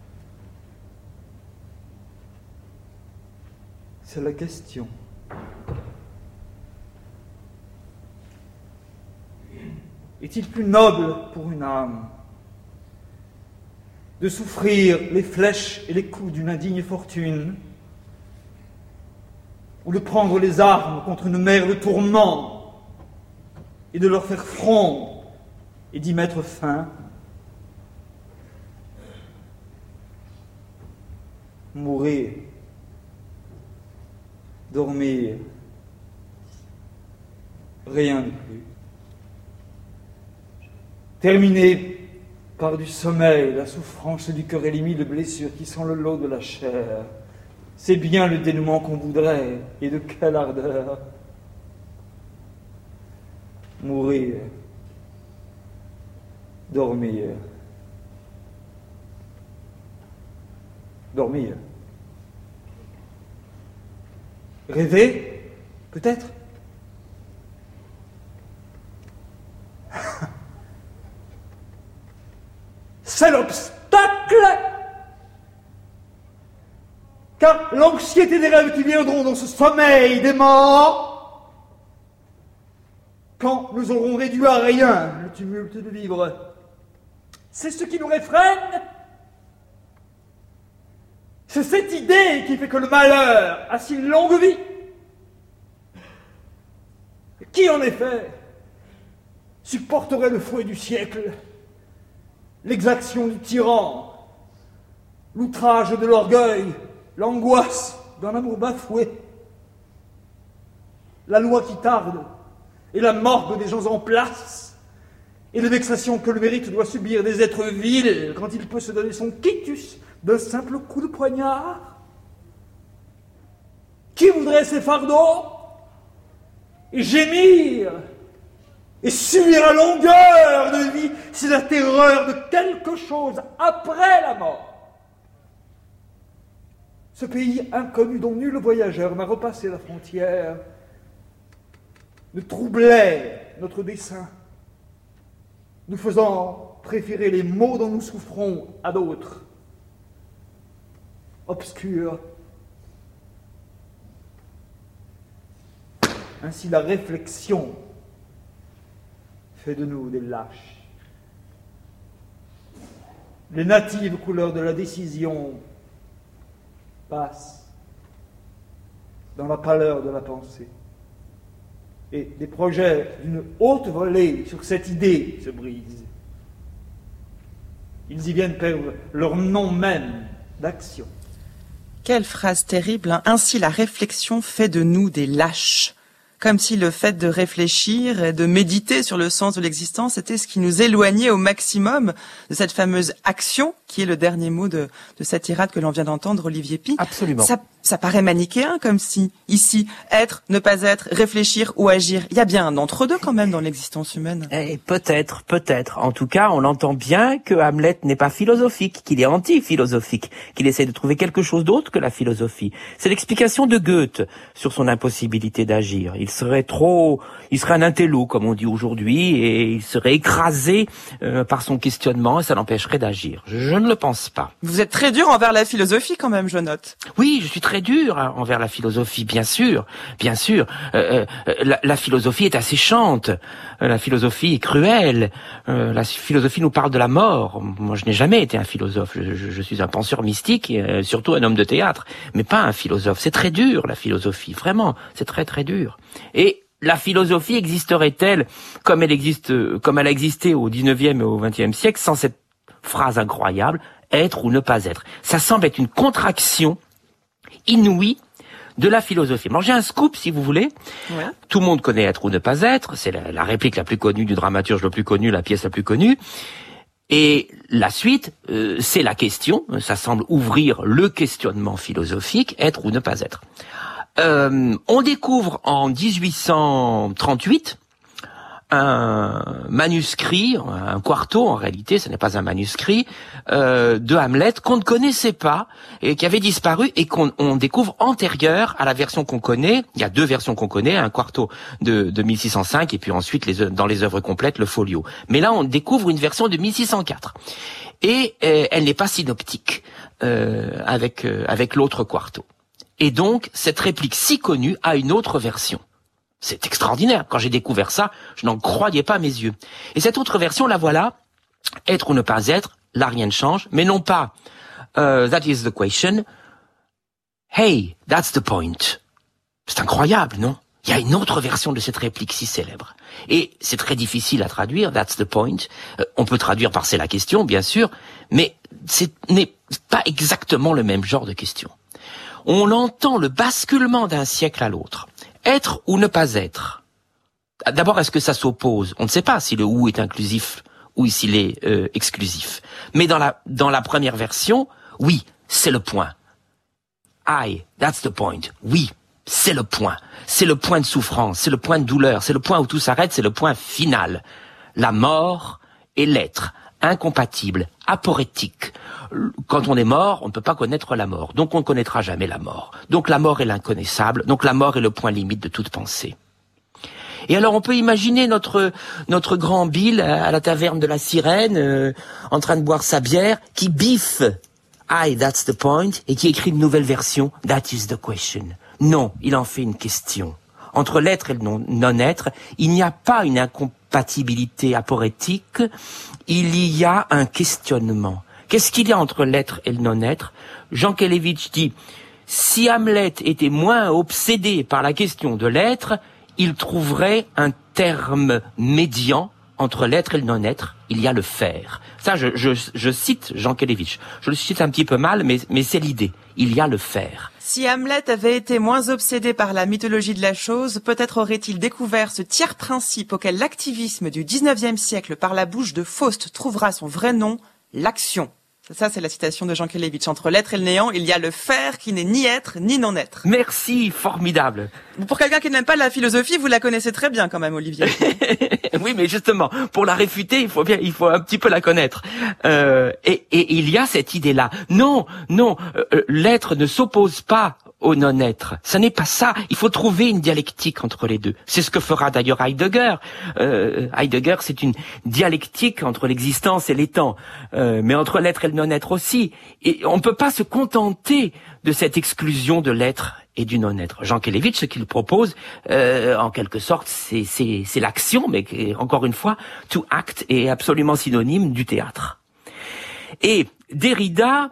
G: C'est la question. Est-il plus noble pour une âme de souffrir les flèches et les coups d'une indigne fortune, ou de prendre les armes contre une mer de tourments et de leur faire front et d'y mettre fin? Mourir, dormir, rien de plus. Terminer par du sommeil la souffrance du cœur et les mille blessures qui sont le lot de la chair. C'est bien le dénouement qu'on voudrait, et de quelle ardeur. Mourir, dormir, dormir. Rêver, peut-être. C'est l'obstacle, car l'anxiété des rêves qui viendront dans ce sommeil des morts, quand nous aurons réduit à rien le tumulte de vivre, c'est ce qui nous réfrène. C'est cette idée qui fait que le malheur a si longue vie. Qui, en effet, supporterait le fouet du siècle, l'exaction du tyran, l'outrage de l'orgueil, l'angoisse d'un amour bafoué, la loi qui tarde et la morgue des gens en place, et les vexations que le mérite doit subir des êtres vils quand il peut se donner son quitus d'un simple coup de poignard? Qui voudrait ces fardeaux et gémir et subir la longueur de vie, c'est la terreur de quelque chose après la mort? Ce pays inconnu dont nul voyageur n'a repassé la frontière ne troublait notre dessein, nous faisant préférer les maux dont nous souffrons à d'autres, obscurs. Ainsi la réflexion fait de nous des lâches. Les natives couleurs de la décision passent dans la pâleur de la pensée. Et des projets d'une haute volée sur cette idée se brisent. Ils y viennent perdre leur nom même d'action.
A: Quelle phrase terrible, hein. Ainsi la réflexion fait de nous des lâches. Comme si le fait de réfléchir et de méditer sur le sens de l'existence était ce qui nous éloignait au maximum de cette fameuse action qui est le dernier mot de, de cette tirade que l'on vient d'entendre, Olivier Py.
B: Absolument.
A: Ça, ça paraît manichéen, comme si, ici, être, ne pas être, réfléchir ou agir. Il y a bien un entre-deux quand même dans l'existence humaine.
B: Eh, peut-être, peut-être. En tout cas, on entend bien que Hamlet n'est pas philosophique, qu'il est anti-philosophique, qu'il essaie de trouver quelque chose d'autre que la philosophie. C'est l'explication de Goethe sur son impossibilité d'agir. Il serait trop, il serait un intello, comme on dit aujourd'hui, et il serait écrasé euh, par son questionnement et ça l'empêcherait d'agir. Je, je ne le pense pas.
A: Vous êtes très dur envers la philosophie quand même, je note.
B: Oui, je suis très dur hein, envers la philosophie, bien sûr, bien sûr. Euh, euh, la, la philosophie est asséchante, euh, la philosophie est cruelle, euh, la philosophie nous parle de la mort. Moi, je n'ai jamais été un philosophe, je, je, je suis un penseur mystique, et, euh, surtout un homme de théâtre, mais pas un philosophe. C'est très dur, la philosophie, vraiment, c'est très très dur. Et la philosophie existerait-elle comme elle existe, comme elle a existé au dix-neuvième et au vingtième siècle, sans cette phrase incroyable, être ou ne pas être? Ça semble être une contraction inouïe de la philosophie. Alors j'ai un scoop, si vous voulez. Ouais. Tout le monde connaît être ou ne pas être. C'est la, la réplique la plus connue du dramaturge le plus connu, la pièce la plus connue. Et la suite, euh, c'est la question. Ça semble ouvrir le questionnement philosophique, être ou ne pas être. Euh, on découvre en dix-huit cent trente-huit un manuscrit, un quarto en réalité, ce n'est pas un manuscrit, euh, de Hamlet qu'on ne connaissait pas et qui avait disparu et qu'on on découvre antérieur à la version qu'on connaît. Il y a deux versions qu'on connaît, un quarto de, de mille six cent cinq et puis ensuite les, dans les œuvres complètes le folio. Mais là on découvre une version de mille six cent quatre et euh, elle n'est pas synoptique euh, avec euh, avec l'autre quarto. Et donc cette réplique si connue a une autre version. C'est extraordinaire. Quand j'ai découvert ça, je n'en croyais pas mes yeux. Et cette autre version, la voilà. Être ou ne pas être, là rien ne change. Mais non pas uh, that is the question. Hey, that's the point. C'est incroyable, non? Il y a une autre version de cette réplique si célèbre. Et c'est très difficile à traduire, that's the point. Euh, on peut traduire par c'est la question, bien sûr, mais ce n'est pas exactement le même genre de question. On entend le basculement d'un siècle à l'autre. Être ou ne pas être. D'abord, est-ce que ça s'oppose? On ne sait pas si le ou est inclusif ou s'il est euh, exclusif. Mais dans la dans la première version, oui, c'est le point. I, that's the point. Oui, c'est le point. C'est le point de souffrance, c'est le point de douleur, c'est le point où tout s'arrête, c'est le point final. La mort et l'être, incompatibles, aporétiques. Quand on est mort, on ne peut pas connaître la mort. Donc on ne connaîtra jamais la mort. Donc la mort est l'inconnaissable. Donc la mort est le point limite de toute pensée. Et alors on peut imaginer notre notre grand Bill à la taverne de la Sirène, euh, en train de boire sa bière, qui biffe I, that's the point, et qui écrit une nouvelle version, that is the question. Non, il en fait une question. Entre l'être et le non- non-être, il n'y a pas une incompatibilité aporétique, il y a un questionnement. Qu'est-ce qu'il y a entre l'être et le non-être? Jean Kelevitch dit, si Hamlet était moins obsédé par la question de l'être, il trouverait un terme médian entre l'être et le non-être. Il y a le faire. Ça, je, je, je cite Jean Kelevitch. Je le cite un petit peu mal, mais, mais c'est l'idée. Il y a le faire.
A: Si Hamlet avait été moins obsédé par la mythologie de la chose, peut-être aurait-il découvert ce tiers principe auquel l'activisme du dix-neuvième siècle par la bouche de Faust trouvera son vrai nom, l'action. Ça, c'est la citation de Jean Kelevitch. Entre l'être et le néant, il y a le faire qui n'est ni être ni non-être.
B: Merci, formidable.
A: Pour quelqu'un qui n'aime pas la philosophie, vous la connaissez très bien quand même, Olivier.
B: Oui, mais justement, pour la réfuter, il faut bien, il faut un petit peu la connaître. Euh, et, et il y a cette idée-là. Non, non, euh, l'être ne s'oppose pas au non-être. Ça n'est pas ça. Il faut trouver une dialectique entre les deux. C'est ce que fera d'ailleurs Heidegger. Euh, Heidegger, c'est une dialectique entre l'existence et les temps, euh, mais entre l'être et le non-être aussi. Et on ne peut pas se contenter de cette exclusion de l'être et du non-être. Jean Kelevitch, ce qu'il propose, euh, en quelque sorte, c'est, c'est, c'est l'action, mais encore une fois, to act est absolument synonyme du théâtre. Et Derrida,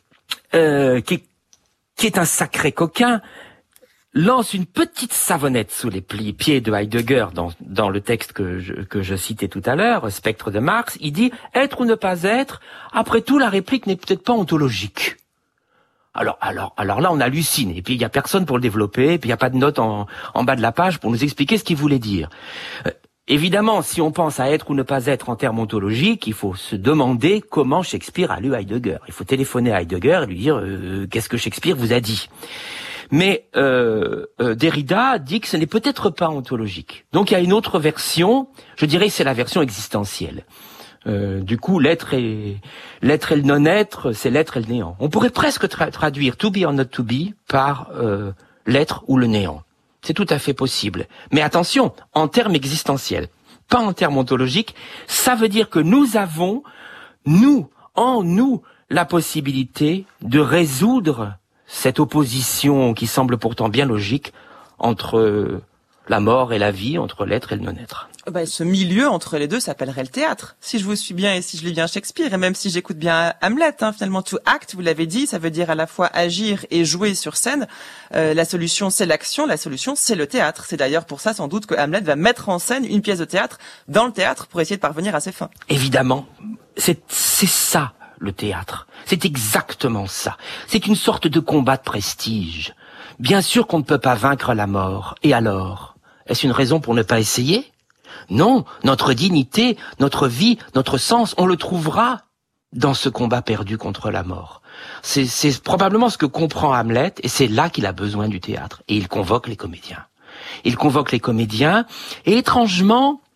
B: euh, qui, qui est un sacré coquin, lance une petite savonnette sous les plis, pieds de Heidegger dans, dans le texte que je, que je citais tout à l'heure, Spectre de Marx. Il dit « Être ou ne pas être, après tout, la réplique n'est peut-être pas ontologique ». Alors, alors, alors là, on hallucine. Et puis, il y a personne pour le développer. Et puis, il n'y a pas de note en, en bas de la page pour nous expliquer ce qu'il voulait dire. Euh, évidemment, si on pense à être ou ne pas être en termes ontologiques, il faut se demander comment Shakespeare a lu Heidegger. Il faut téléphoner à Heidegger et lui dire euh, qu'est-ce que Shakespeare vous a dit. Mais euh, euh, Derrida dit que ce n'est peut-être pas ontologique. Donc, il y a une autre version. Je dirais que c'est la version existentielle. Euh, du coup, l'être et l'être et le non-être, c'est l'être et le néant. On pourrait presque tra- traduire to be or not to be par euh, l'être ou le néant. C'est tout à fait possible. Mais attention, en termes existentiels, pas en termes ontologiques. Ça veut dire que nous avons, nous, en nous, la possibilité de résoudre cette opposition qui semble pourtant bien logique entre la mort et la vie, entre l'être et le non-être.
A: Ben, ce milieu entre les deux s'appellerait le théâtre. Si je vous suis bien et si je lis bien Shakespeare, et même si j'écoute bien Hamlet, hein, finalement, to act, vous l'avez dit, ça veut dire à la fois agir et jouer sur scène. Euh, la solution, c'est l'action, la solution, c'est le théâtre. C'est d'ailleurs pour ça, sans doute, que Hamlet va mettre en scène une pièce de théâtre dans le théâtre pour essayer de parvenir à ses fins.
B: Évidemment, c'est, c'est ça, le théâtre. C'est exactement ça. C'est une sorte de combat de prestige. Bien sûr qu'on ne peut pas vaincre la mort. Et alors? Est-ce une raison pour ne pas essayer? Non, notre dignité, notre vie, notre sens, on le trouvera dans ce combat perdu contre la mort. C'est, c'est probablement ce que comprend Hamlet, et c'est là qu'il a besoin du théâtre. Et il convoque les comédiens. Il convoque les comédiens, et étrangement,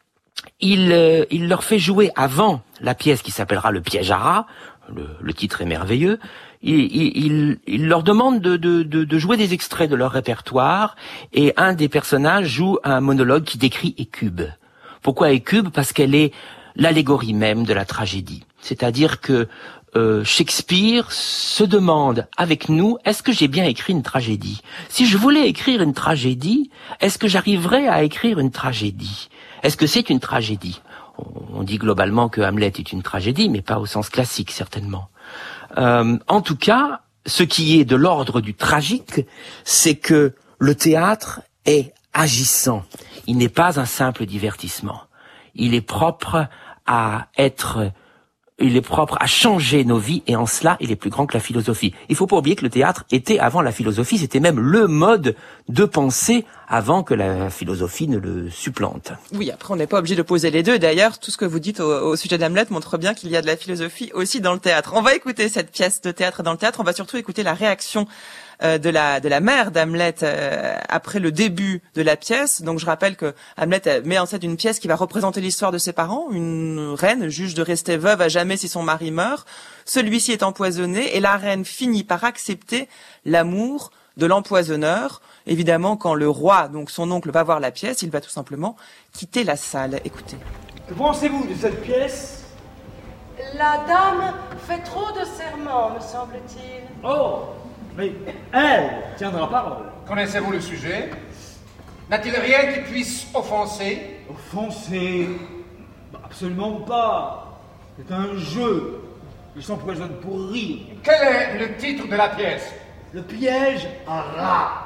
B: il, euh, il leur fait jouer avant la pièce qui s'appellera Le Piège à rats, le, le titre est merveilleux, il, il, il leur demande de, de, de, de jouer des extraits de leur répertoire, et un des personnages joue un monologue qui décrit Hécube. Pourquoi Hécube? Parce qu'elle est l'allégorie même de la tragédie. C'est-à-dire que euh, Shakespeare se demande avec nous, est-ce que j'ai bien écrit une tragédie? Si je voulais écrire une tragédie, est-ce que j'arriverais à écrire une tragédie? Est-ce que c'est une tragédie? On dit globalement que Hamlet est une tragédie, mais pas au sens classique, certainement. Euh, en tout cas, ce qui est de l'ordre du tragique, c'est que le théâtre est agissant. Il n'est pas un simple divertissement. Il est propre à être, il est propre à changer nos vies, et en cela, il est plus grand que la philosophie. Il faut pas oublier que le théâtre était avant la philosophie, c'était même le mode de pensée avant que la philosophie ne le supplante.
A: Oui, après on n'est pas obligé de poser les deux. D'ailleurs, tout ce que vous dites au, au sujet d'Hamlet montre bien qu'il y a de la philosophie aussi dans le théâtre. On va écouter cette pièce de théâtre dans le théâtre. On va surtout écouter la réaction euh, de la de la mère d'Hamlet euh, après le début de la pièce. Donc je rappelle que Hamlet met en scène une pièce qui va représenter l'histoire de ses parents. Une reine juge de rester veuve à jamais si son mari meurt. Celui-ci est empoisonné et la reine finit par accepter l'amour de l'empoisonneur. Évidemment, quand le roi, donc son oncle, va voir la pièce, il va tout simplement quitter la salle. Écoutez.
G: Que pensez-vous de cette pièce?
H: La dame fait trop de serments, me semble-t-il.
G: Oh, mais elle tiendra parole.
E: Connaissez-vous le sujet? N'a-t-il rien qui puisse offenser?
G: Offenser? Bah, absolument pas. C'est un jeu. Il s'empoisonne pour rire.
E: Quel est le titre de la pièce?
G: Le piège à rats.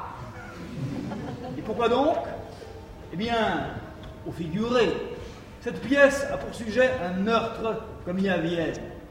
G: Et pourquoi donc? Eh bien, au figuré, cette pièce a pour sujet un meurtre comme il y a à Vienne.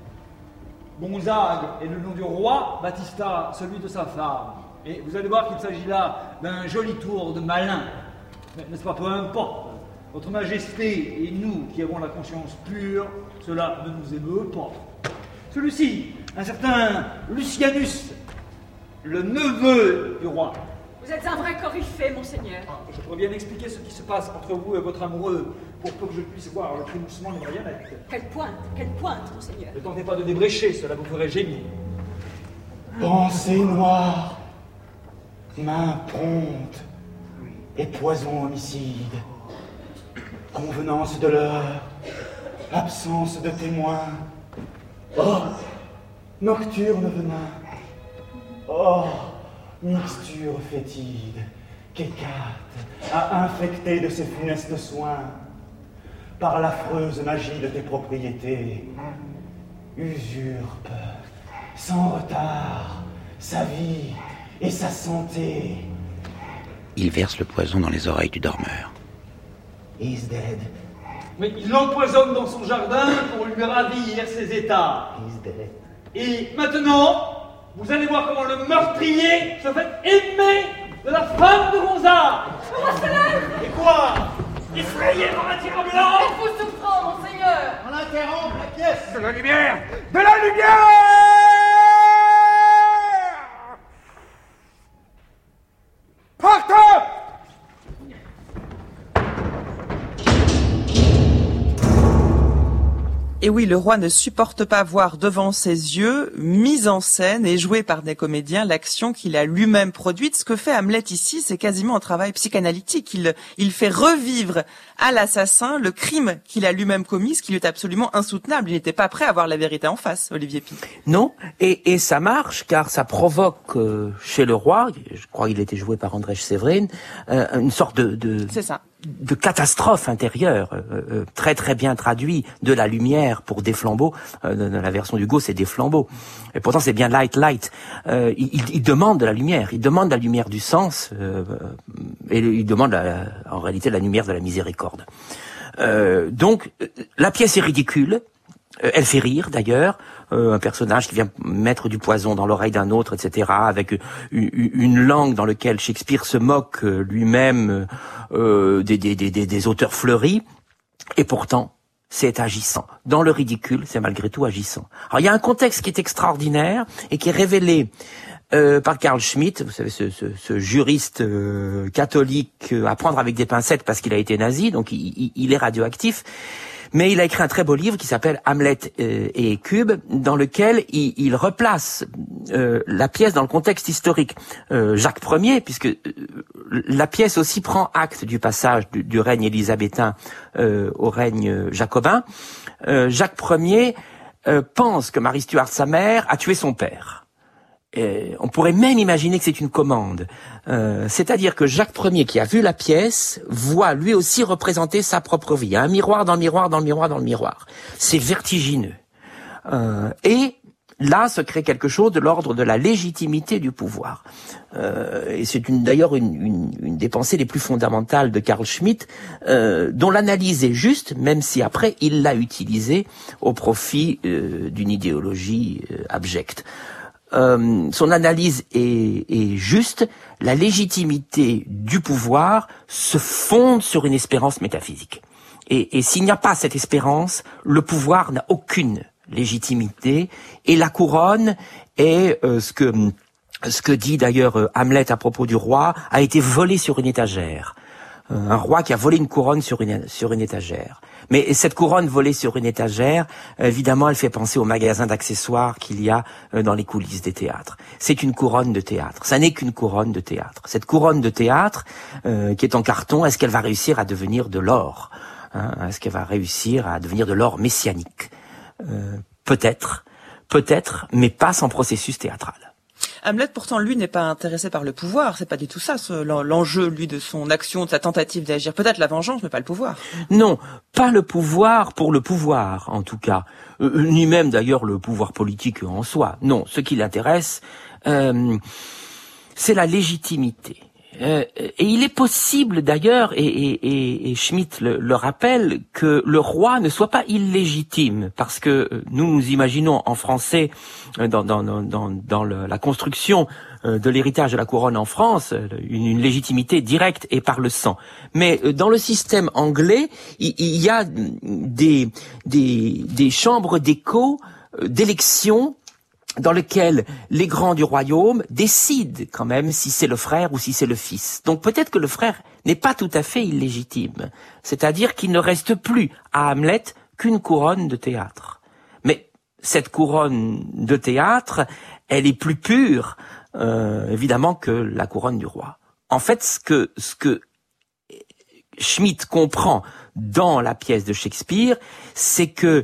G: Gonzague est le nom du roi, Battista celui de sa femme. Et vous allez voir qu'il s'agit là d'un joli tour de malin. Mais n'est-ce pas, peu importe. Votre Majesté et nous qui avons la conscience pure, cela ne nous émeut pas. Celui-ci, un certain Lucianus, le neveu du roi.
F: Vous êtes un vrai coryphée, monseigneur.
G: Ah, je pourrais bien expliquer ce qui se passe entre vous et votre amoureux, pour peu que je puisse voir le frémissement des marionnettes.
F: Quelle pointe, quelle pointe, monseigneur.
G: Ne tentez pas de débrécher, cela vous ferait gémir.
I: Pensée noire, main prompte et poison homicide, convenance de l'heure, absence de témoins, oh, nocturne venin, oh, mixture fétide qu'Hécate a infectée de ses funestes soins par l'affreuse magie de tes propriétés, usurpe sans retard sa vie et sa santé.
C: Il verse le poison dans les oreilles du dormeur.
I: He's dead.
G: Mais il l'empoisonne dans son jardin pour lui ravir ses états.
I: He's dead.
G: Et maintenant, vous allez voir comment le meurtrier se fait aimer de la femme de Gonzague. Et quoi? Effrayé par un tyran blanc?
H: Êtes-vous souffrant, monseigneur?
D: On interrompt la pièce.
E: De la lumière! De la lumière! Partez!
A: Et oui, le roi ne supporte pas voir devant ses yeux, mise en scène et jouée par des comédiens, l'action qu'il a lui-même produite. Ce que fait Hamlet ici, c'est quasiment un travail psychanalytique. Il, il fait revivre à l'assassin le crime qu'il a lui-même commis, ce qui lui est absolument insoutenable. Il n'était pas prêt à voir la vérité en face, Olivier Py.
B: Non, et, et ça marche, car ça provoque euh, chez le roi, je crois qu'il était joué par Andrzej Seweryn, euh, une sorte de... de...
A: C'est ça.
B: de catastrophe intérieure, euh, euh, très très bien traduit, de la lumière pour des flambeaux, euh, dans la version d'Hugo c'est des flambeaux, et pourtant c'est bien light light, euh, il, il demande de la lumière, il demande la lumière du sens, euh, et il demande la, en réalité la lumière de la miséricorde. Euh, donc la pièce est ridicule, euh, elle fait rire d'ailleurs, Euh, un personnage qui vient mettre du poison dans l'oreille d'un autre, et cetera, avec une, une langue dans laquelle Shakespeare se moque lui-même euh, des, des, des, des auteurs fleuris, et pourtant, c'est agissant. Dans le ridicule, c'est malgré tout agissant. Alors, il y a un contexte qui est extraordinaire et qui est révélé euh, par Carl Schmitt, vous savez, ce, ce, ce juriste euh, catholique euh, à prendre avec des pincettes parce qu'il a été nazi, donc il, il, il est radioactif. Mais il a écrit un très beau livre qui s'appelle Hamlet euh, et Cube, dans lequel il, il replace euh, la pièce dans le contexte historique. Euh, Jacques Ier, puisque euh, la pièce aussi prend acte du passage du, du règne élisabétain euh, au règne jacobin. Euh, Jacques Ier euh, pense que Marie Stuart, sa mère, a tué son père. Et on pourrait même imaginer que c'est une commande. Euh, c'est-à-dire que Jacques Ier, qui a vu la pièce, voit lui aussi représenter sa propre vie. Un miroir dans le miroir, dans le miroir, dans le miroir. C'est vertigineux. Euh, et là se crée quelque chose de l'ordre de la légitimité du pouvoir. Euh, et c'est une, d'ailleurs une, une, une des pensées les plus fondamentales de Carl Schmitt, euh, dont l'analyse est juste, même si après il l'a utilisée au profit euh, d'une idéologie euh, abjecte. Euh, son analyse est, est juste. La légitimité du pouvoir se fonde sur une espérance métaphysique. Et, et s'il n'y a pas cette espérance, le pouvoir n'a aucune légitimité. Et la couronne est euh, ce que ce que dit d'ailleurs euh, Hamlet à propos du roi, a été volé sur une étagère. Euh, un roi qui a volé une couronne sur une sur une étagère. Mais cette couronne volée sur une étagère, évidemment, elle fait penser au magasin d'accessoires qu'il y a dans les coulisses des théâtres. C'est une couronne de théâtre. Ça n'est qu'une couronne de théâtre. Cette couronne de théâtre, euh, qui est en carton, est-ce qu'elle va réussir à devenir de l'or, hein? Est-ce qu'elle va réussir à devenir de l'or messianique? euh, Peut-être, peut-être, mais pas sans processus théâtral.
A: Hamlet, pourtant, lui, n'est pas intéressé par le pouvoir. C'est pas du tout ça, ce, l'enjeu, lui, de son action, de sa tentative d'agir. Peut-être la vengeance, mais pas le pouvoir.
B: Non, pas le pouvoir pour le pouvoir, en tout cas. Euh, ni même, d'ailleurs, le pouvoir politique en soi. Non, ce qui l'intéresse, euh, c'est la légitimité. Euh, et il est possible, d'ailleurs, et, et, et, et Schmitt le, le rappelle, que le roi ne soit pas illégitime, parce que nous nous imaginons en français, dans, dans, dans, dans le, la construction de l'héritage de la couronne en France, une, une légitimité directe et par le sang. Mais dans le système anglais, il, il y a des, des, des chambres d'écho, d'élections, dans lequel les grands du royaume décident quand même si c'est le frère ou si c'est le fils. Donc peut-être que le frère n'est pas tout à fait illégitime. C'est-à-dire qu'il ne reste plus à Hamlet qu'une couronne de théâtre. Mais cette couronne de théâtre, elle est plus pure, euh, évidemment, que la couronne du roi. En fait, ce que, ce que Schmitt comprend dans la pièce de Shakespeare, c'est que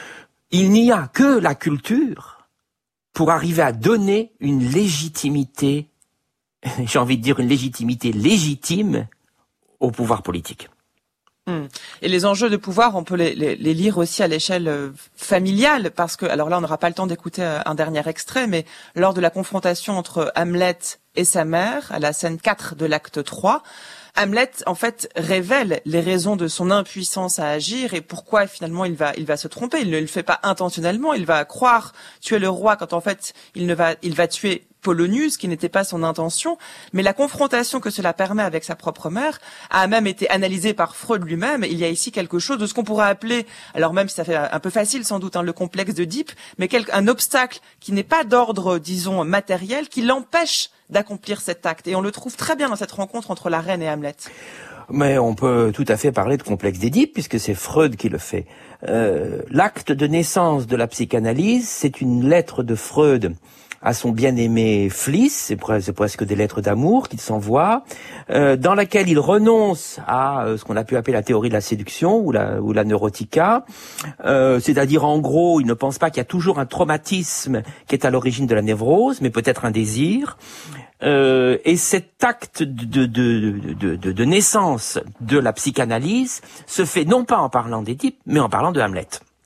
B: il n'y a que la culture pour arriver à donner une légitimité, j'ai envie de dire une légitimité légitime au pouvoir politique.
A: Hum. Et les enjeux de pouvoir, on peut les, les, les lire aussi à l'échelle familiale, parce que, alors là, on n'aura pas le temps d'écouter un dernier extrait, mais lors de la confrontation entre Hamlet et sa mère, à la scène quatre de l'acte trois, Hamlet, en fait, révèle les raisons de son impuissance à agir et pourquoi finalement il va, il va se tromper. Il ne le fait pas intentionnellement. Il va croire tuer le roi quand en fait il ne va, il va tuer Polonius, qui n'était pas son intention. Mais la confrontation que cela permet avec sa propre mère a même été analysée par Freud lui-même. Il y a ici quelque chose de ce qu'on pourrait appeler, alors même si ça fait un peu facile sans doute, hein, le complexe d'Oedipe, mais quel, un obstacle qui n'est pas d'ordre, disons, matériel, qui l'empêche d'accomplir cet acte. Et on le trouve très bien dans cette rencontre entre la reine et Hamlet.
B: Mais on peut tout à fait parler de complexe d'Édipe, puisque c'est Freud qui le fait. Euh, l'acte de naissance de la psychanalyse, c'est une lettre de Freud à son bien-aimé Fliss, c'est presque des lettres d'amour qu'il s'envoie, euh, dans laquelle il renonce à euh, ce qu'on a pu appeler la théorie de la séduction ou la, ou la neurotica, euh, c'est-à-dire en gros, il ne pense pas qu'il y a toujours un traumatisme qui est à l'origine de la névrose, mais peut-être un désir. Euh, et cet acte de, de, de, de, de, de naissance de la psychanalyse se fait non pas en parlant d'Édipe, mais en parlant de Hamlet.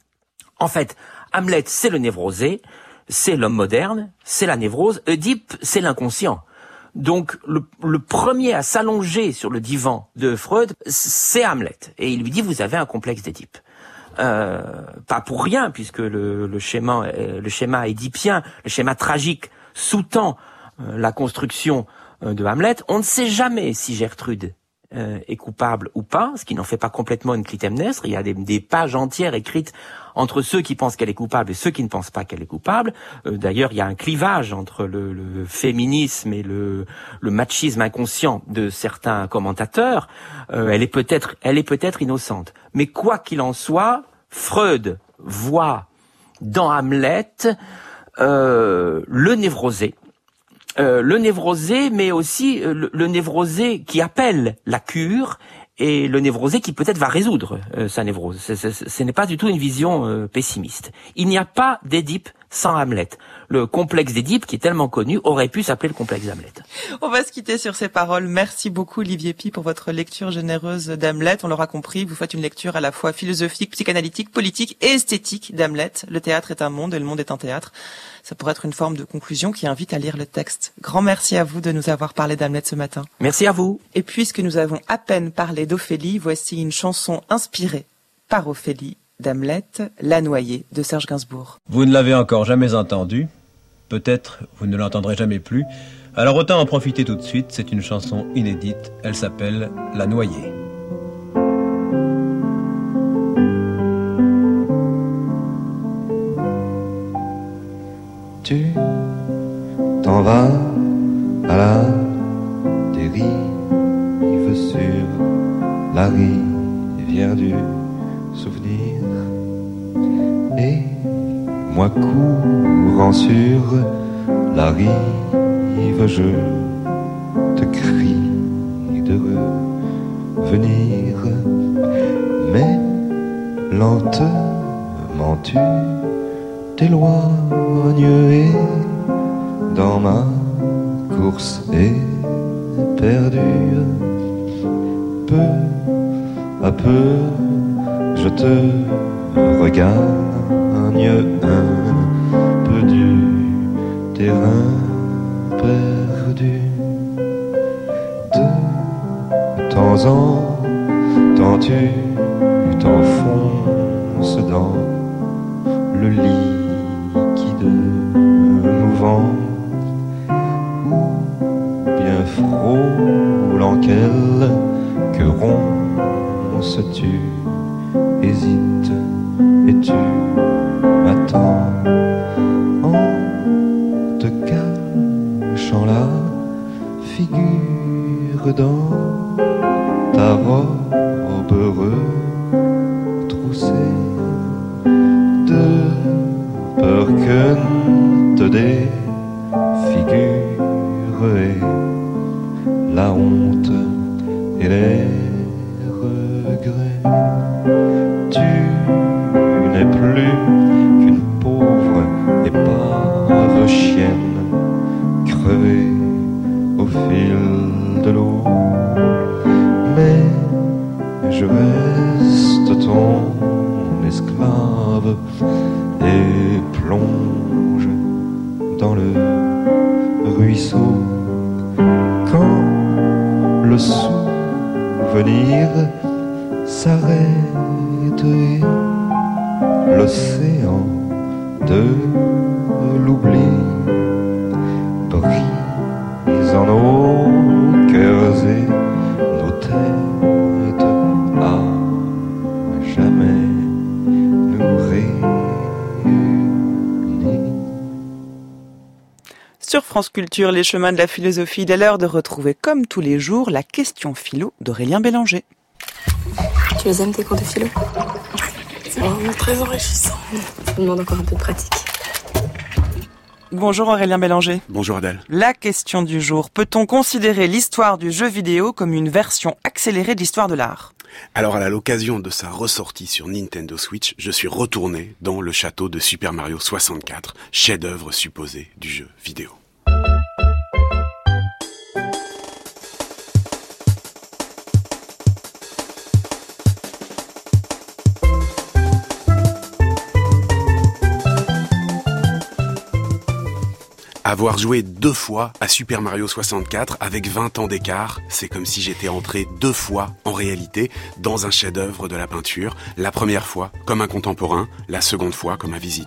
B: En fait, Hamlet, c'est le névrosé, c'est l'homme moderne, c'est la névrose. Oedipe, c'est l'inconscient. Donc, le, le premier à s'allonger sur le divan de Freud, c'est Hamlet. Et il lui dit, vous avez un complexe d'Édipe. Euh, pas pour rien, puisque le, le schéma, le schéma édipien, le schéma tragique sous-tend euh, la construction euh, de Hamlet. On ne sait jamais si Gertrude euh, est coupable ou pas, ce qui n'en fait pas complètement une Clytemnestre. Il y a des, des pages entières écrites entre ceux qui pensent qu'elle est coupable et ceux qui ne pensent pas qu'elle est coupable. Euh, d'ailleurs, il y a un clivage entre le, le féminisme et le, le machisme inconscient de certains commentateurs. Euh, elle est peut-être, elle est peut-être innocente. Mais quoi qu'il en soit, Freud voit dans Hamlet euh, le névrosé. Euh, le névrosé, mais aussi euh, le, le névrosé qui appelle la cure, et le névrosé qui peut-être va résoudre euh, sa névrose. Ce, ce, ce n'est pas du tout une vision euh, pessimiste. Il n'y a pas d'Édipe sans Hamlet. Le complexe d'Édipe, qui est tellement connu, aurait pu s'appeler le complexe d'Hamlet.
A: On va se quitter sur ces paroles. Merci beaucoup Olivier Py pour votre lecture généreuse d'Hamlet. On l'aura compris, vous faites une lecture à la fois philosophique, psychanalytique, politique et esthétique d'Hamlet. Le théâtre est un monde et le monde est un théâtre. Ça pourrait être une forme de conclusion qui invite à lire le texte. Grand merci à vous de nous avoir parlé d'Hamlet ce matin.
B: Merci à vous.
A: Et puisque nous avons à peine parlé d'Ophélie, voici une chanson inspirée par Ophélie d'Hamlet, La Noyée de Serge Gainsbourg.
J: Vous ne l'avez encore jamais entendu, peut-être vous ne l'entendrez jamais plus, alors autant en profiter tout de suite, c'est une chanson inédite, elle s'appelle La Noyée.
K: Tu t'en vas à la dérive sur la rivière du souvenir, et moi courant sur la rive, je te crie de revenir, mais lentement tu t'éloignes et dans ma course éperdue, peu à peu je te regagne un peu du terrain perdu. De temps en temps tu t'enfonces dans le liquide mouvant, ou bien frôlant quelques ronces, tu hésites et tu m'attends en te cachant la figure dans ta robe retroussée, de peur que te défigure et la honte et les regrets. Tu n'es plus qu'une pauvre épave chienne crevée au fil de l'eau, mais je reste ton esclave et plonge dans le ruisseau. Quand le souvenir s'arrête et l'océan de l'oubli brise en nos cœurs et nos têtes à jamais nous réunir.
A: Sur France Culture, les chemins de la philosophie, il est l'heure de retrouver comme tous les jours la question philo d'Aurélien Bélanger.
L: Tu les aimes tes cours de philo? C'est vraiment très enrichissant. Ça me demande encore un peu de pratique.
A: Bonjour Aurélien Bélanger.
M: Bonjour Adèle.
A: La question du jour. Peut-on considérer l'histoire du jeu vidéo comme une version accélérée de l'histoire de l'art?
M: Alors, à l'occasion de sa ressortie sur Nintendo Switch, je suis retourné dans le château de Super Mario soixante-quatre, chef-d'œuvre supposé du jeu vidéo. Avoir joué deux fois à Super Mario soixante-quatre avec vingt ans d'écart, c'est comme si j'étais entré deux fois, en réalité, dans un chef-d'œuvre de la peinture. La première fois comme un contemporain, la seconde fois comme un visiteur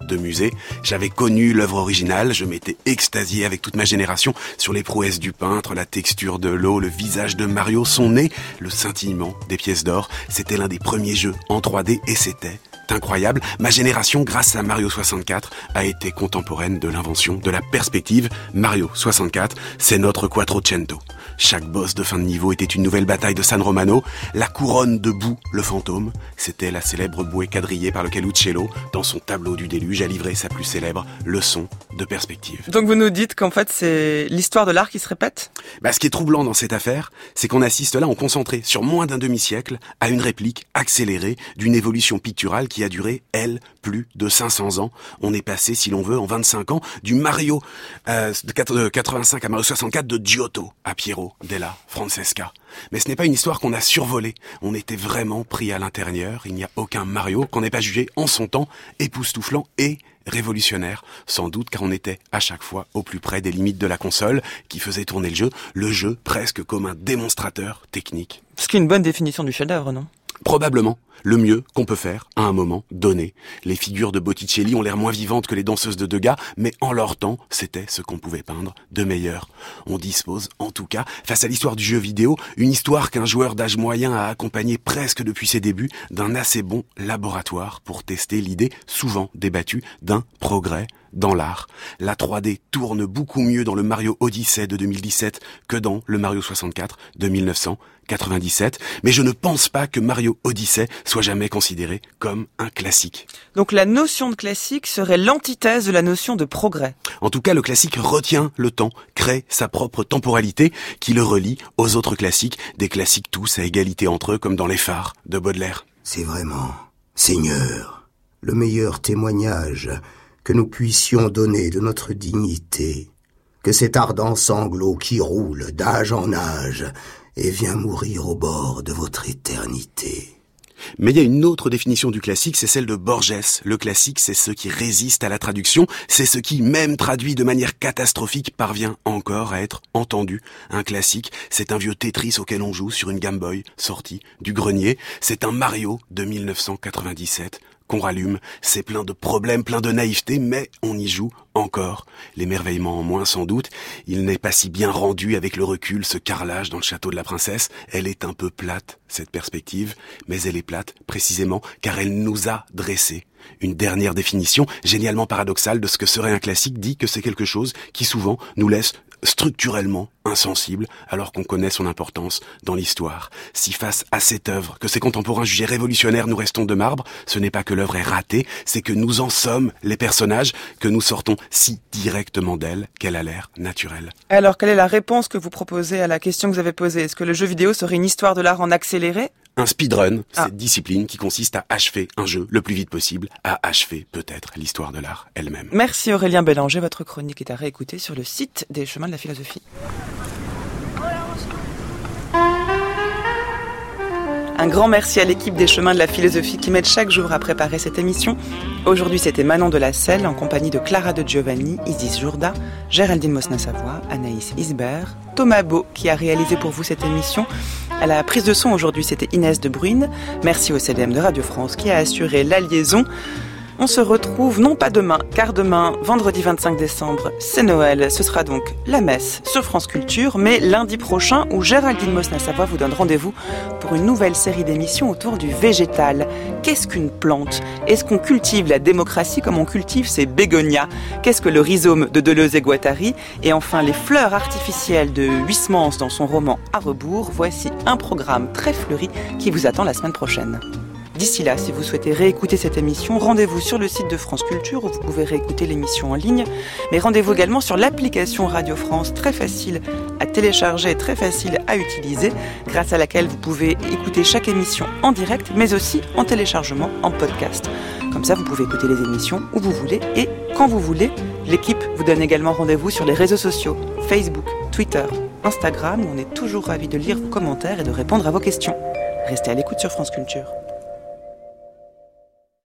M: de musée. J'avais connu l'œuvre originale, je m'étais extasié avec toute ma génération sur les prouesses du peintre, la texture de l'eau, le visage de Mario, son nez, le scintillement des pièces d'or. C'était l'un des premiers jeux en trois D et c'était incroyable. Ma génération, grâce à Mario soixante-quatre, a été contemporaine de l'invention de la perspective. Mario soixante-quatre, c'est notre Quattrocento. Chaque boss de fin de niveau était une nouvelle bataille de San Romano. La couronne de boue, le fantôme, c'était la célèbre bouée quadrillée par lequel Uccello, dans son tableau du déluge, a livré sa plus célèbre leçon de perspective.
A: Donc vous nous dites qu'en fait c'est l'histoire de l'art qui se répète ?
M: Bah, ce qui est troublant dans cette affaire, c'est qu'on assiste là en concentré sur moins d'un demi-siècle à une réplique accélérée d'une évolution picturale qui a duré, elle, plus de cinq cents ans. On est passé, si l'on veut, en vingt-cinq ans, du Mario euh, de quatre-vingt-cinq à Mario soixante-quatre, de Giotto à Piero della Francesca. Mais ce n'est pas une histoire qu'on a survolée. On était vraiment pris à l'intérieur. Il n'y a aucun Mario qu'on n'ait pas jugé en son temps époustouflant et révolutionnaire, sans doute car on était à chaque fois au plus près des limites de la console qui faisait tourner le jeu, le jeu presque comme un démonstrateur technique.
A: Ce qui est une bonne définition du chef-d'œuvre, non ?
M: Probablement le mieux qu'on peut faire à un moment donné. Les figures de Botticelli ont l'air moins vivantes que les danseuses de Degas, mais en leur temps, c'était ce qu'on pouvait peindre de meilleur. On dispose, en tout cas, face à l'histoire du jeu vidéo, une histoire qu'un joueur d'âge moyen a accompagnée presque depuis ses débuts, d'un assez bon laboratoire pour tester l'idée, souvent débattue, d'un progrès dans l'art. La trois D tourne beaucoup mieux dans le Mario Odyssey de deux mille dix-sept que dans le Mario soixante-quatre de mille neuf cent quatre-vingt-dix-sept, mais je ne pense pas que Mario Odyssey soit jamais considéré comme un classique.
A: Donc la notion de classique serait l'antithèse de la notion de progrès.
M: En tout cas, le classique retient le temps, crée sa propre temporalité qui le relie aux autres classiques, des classiques tous à égalité entre eux comme dans Les Phares de Baudelaire.
N: C'est vraiment, Seigneur, le meilleur témoignage que nous puissions donner de notre dignité, que cet ardent sanglot qui roule d'âge en âge et vient mourir au bord de votre éternité.
M: Mais il y a une autre définition du classique, c'est celle de Borges. Le classique, c'est ce qui résiste à la traduction, c'est ce qui, même traduit de manière catastrophique, parvient encore à être entendu. Un classique, c'est un vieux Tetris auquel on joue sur une Game Boy sortie du grenier. C'est un Mario de mille neuf cent quatre-vingt-dix-sept qu'on rallume. C'est plein de problèmes, plein de naïveté, mais on y joue encore. L'émerveillement en moins sans doute. Il n'est pas si bien rendu avec le recul, ce carrelage dans le château de la princesse. Elle est un peu plate, cette perspective, mais elle est plate précisément car elle nous a dressé. Une dernière définition, génialement paradoxale, de ce que serait un classique, dit que c'est quelque chose qui souvent nous laisse structurellement insensible alors qu'on connaît son importance dans l'histoire. Si face à cette œuvre que ses contemporains jugeaient révolutionnaire nous restons de marbre, ce n'est pas que l'œuvre est ratée, c'est que nous en sommes les personnages, que nous sortons si directement d'elle qu'elle a l'air naturelle.
A: Alors quelle est la réponse que vous proposez à la question que vous avez posée ? Est-ce que le jeu vidéo serait une histoire de l'art en accéléré ?
M: Un speedrun,
A: ah.
M: cette discipline qui consiste à achever un jeu le plus vite possible, à achever peut-être l'histoire de l'art elle-même.
A: Merci Aurélien Bélanger, votre chronique est à réécouter sur le site des Chemins de la Philosophie. Un grand merci à l'équipe des Chemins de la Philosophie qui m'aide chaque jour à préparer cette émission. Aujourd'hui, c'était Manon de la Selle en compagnie de Clara de Giovanni, Isis Jourda, Géraldine Mosna-Savoie, Anaïs Isbert, Thomas Beau qui a réalisé pour vous cette émission. À la prise de son aujourd'hui, c'était Inès de Bruyne. Merci au C D M de Radio France qui a assuré la liaison. On se retrouve non pas demain, car demain, vendredi vingt-cinq décembre, c'est Noël. Ce sera donc la messe sur France Culture, mais lundi prochain où Géraldine Mosna-Savoie vous donne rendez-vous pour une nouvelle série d'émissions autour du végétal. Qu'est-ce qu'une plante ? Est-ce qu'on cultive la démocratie comme on cultive ses bégonias ? Qu'est-ce que le rhizome de Deleuze et Guattari ? Et enfin, les fleurs artificielles de Huysmans dans son roman À rebours. Voici un programme très fleuri qui vous attend la semaine prochaine. D'ici là, si vous souhaitez réécouter cette émission, rendez-vous sur le site de France Culture où vous pouvez réécouter l'émission en ligne. Mais rendez-vous également sur l'application Radio France, très facile à télécharger et très facile à utiliser, grâce à laquelle vous pouvez écouter chaque émission en direct, mais aussi en téléchargement, en podcast. Comme ça, vous pouvez écouter les émissions où vous voulez et quand vous voulez. L'équipe vous donne également rendez-vous sur les réseaux sociaux, Facebook, Twitter, Instagram, où on est toujours ravis de lire vos commentaires et de répondre à vos questions. Restez à l'écoute sur France Culture.